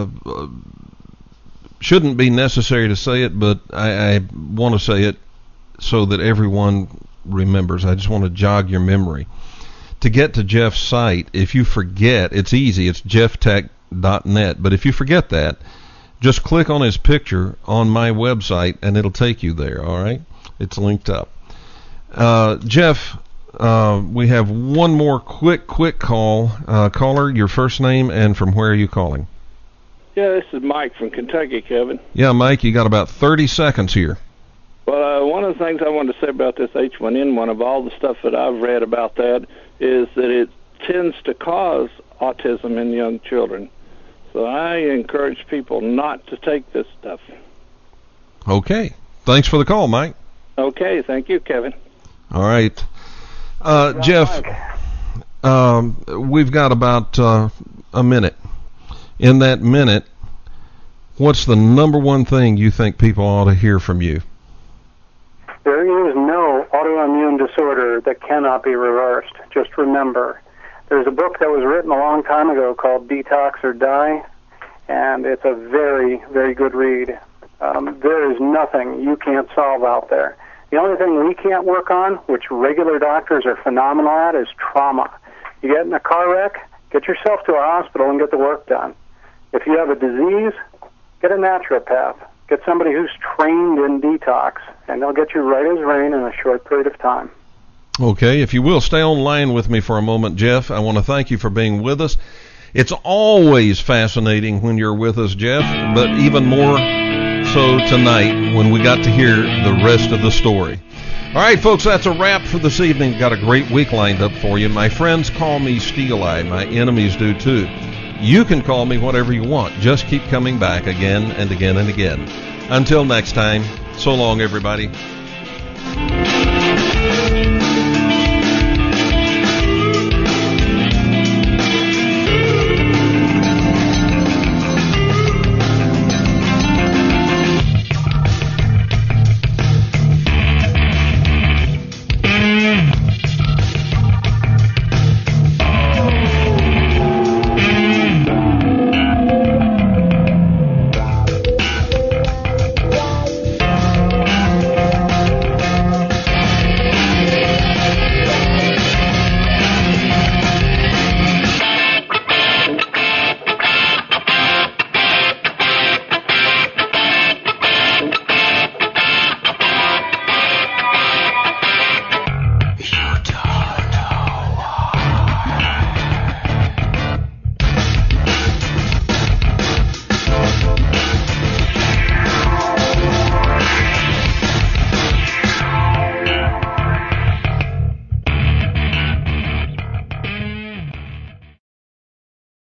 shouldn't be necessary to say it, but I want to say it so that everyone remembers. I just want to jog your memory. To get to Jeff's site, if you forget, it's easy. It's jefftech.net. But if you forget that, just click on his picture on my website, and it'll take you there, all right? It's linked up. Jeff, we have one more quick call. Caller, your first name and from where are you calling? Yeah, this is Mike from Kentucky, Kevin. Yeah, Mike, you got about 30 seconds here. Well, one of the things I wanted to say about this H1N1, of all the stuff that I've read about that, is that it tends to cause autism in young children. So I encourage people not to take this stuff. Okay. Thanks for the call, Mike. Okay, thank you, Kevin. All right. Jeff, we've got about a minute. In that minute, what's the number one thing you think people ought to hear from you? There is no autoimmune disorder that cannot be reversed. Just remember, there's a book that was written a long time ago called Detox or Die, and it's a very, very good read. There is nothing you can't solve out there. The only thing we can't work on, which regular doctors are phenomenal at, is trauma. You get in a car wreck, get yourself to a hospital and get the work done. If you have a disease, get a naturopath. Get somebody who's trained in detox, and they'll get you right as rain in a short period of time. Okay, if you will, stay online with me for a moment, Jeff. I want to thank you for being with us. It's always fascinating when you're with us, Jeff, but even more so tonight when we got to hear the rest of the story. All right, folks, that's a wrap for this evening. Got a great week lined up for you. My friends call me Steel Eye. My enemies do too. You can call me whatever you want. Just keep coming back again and again and again. Until next time, so long, everybody.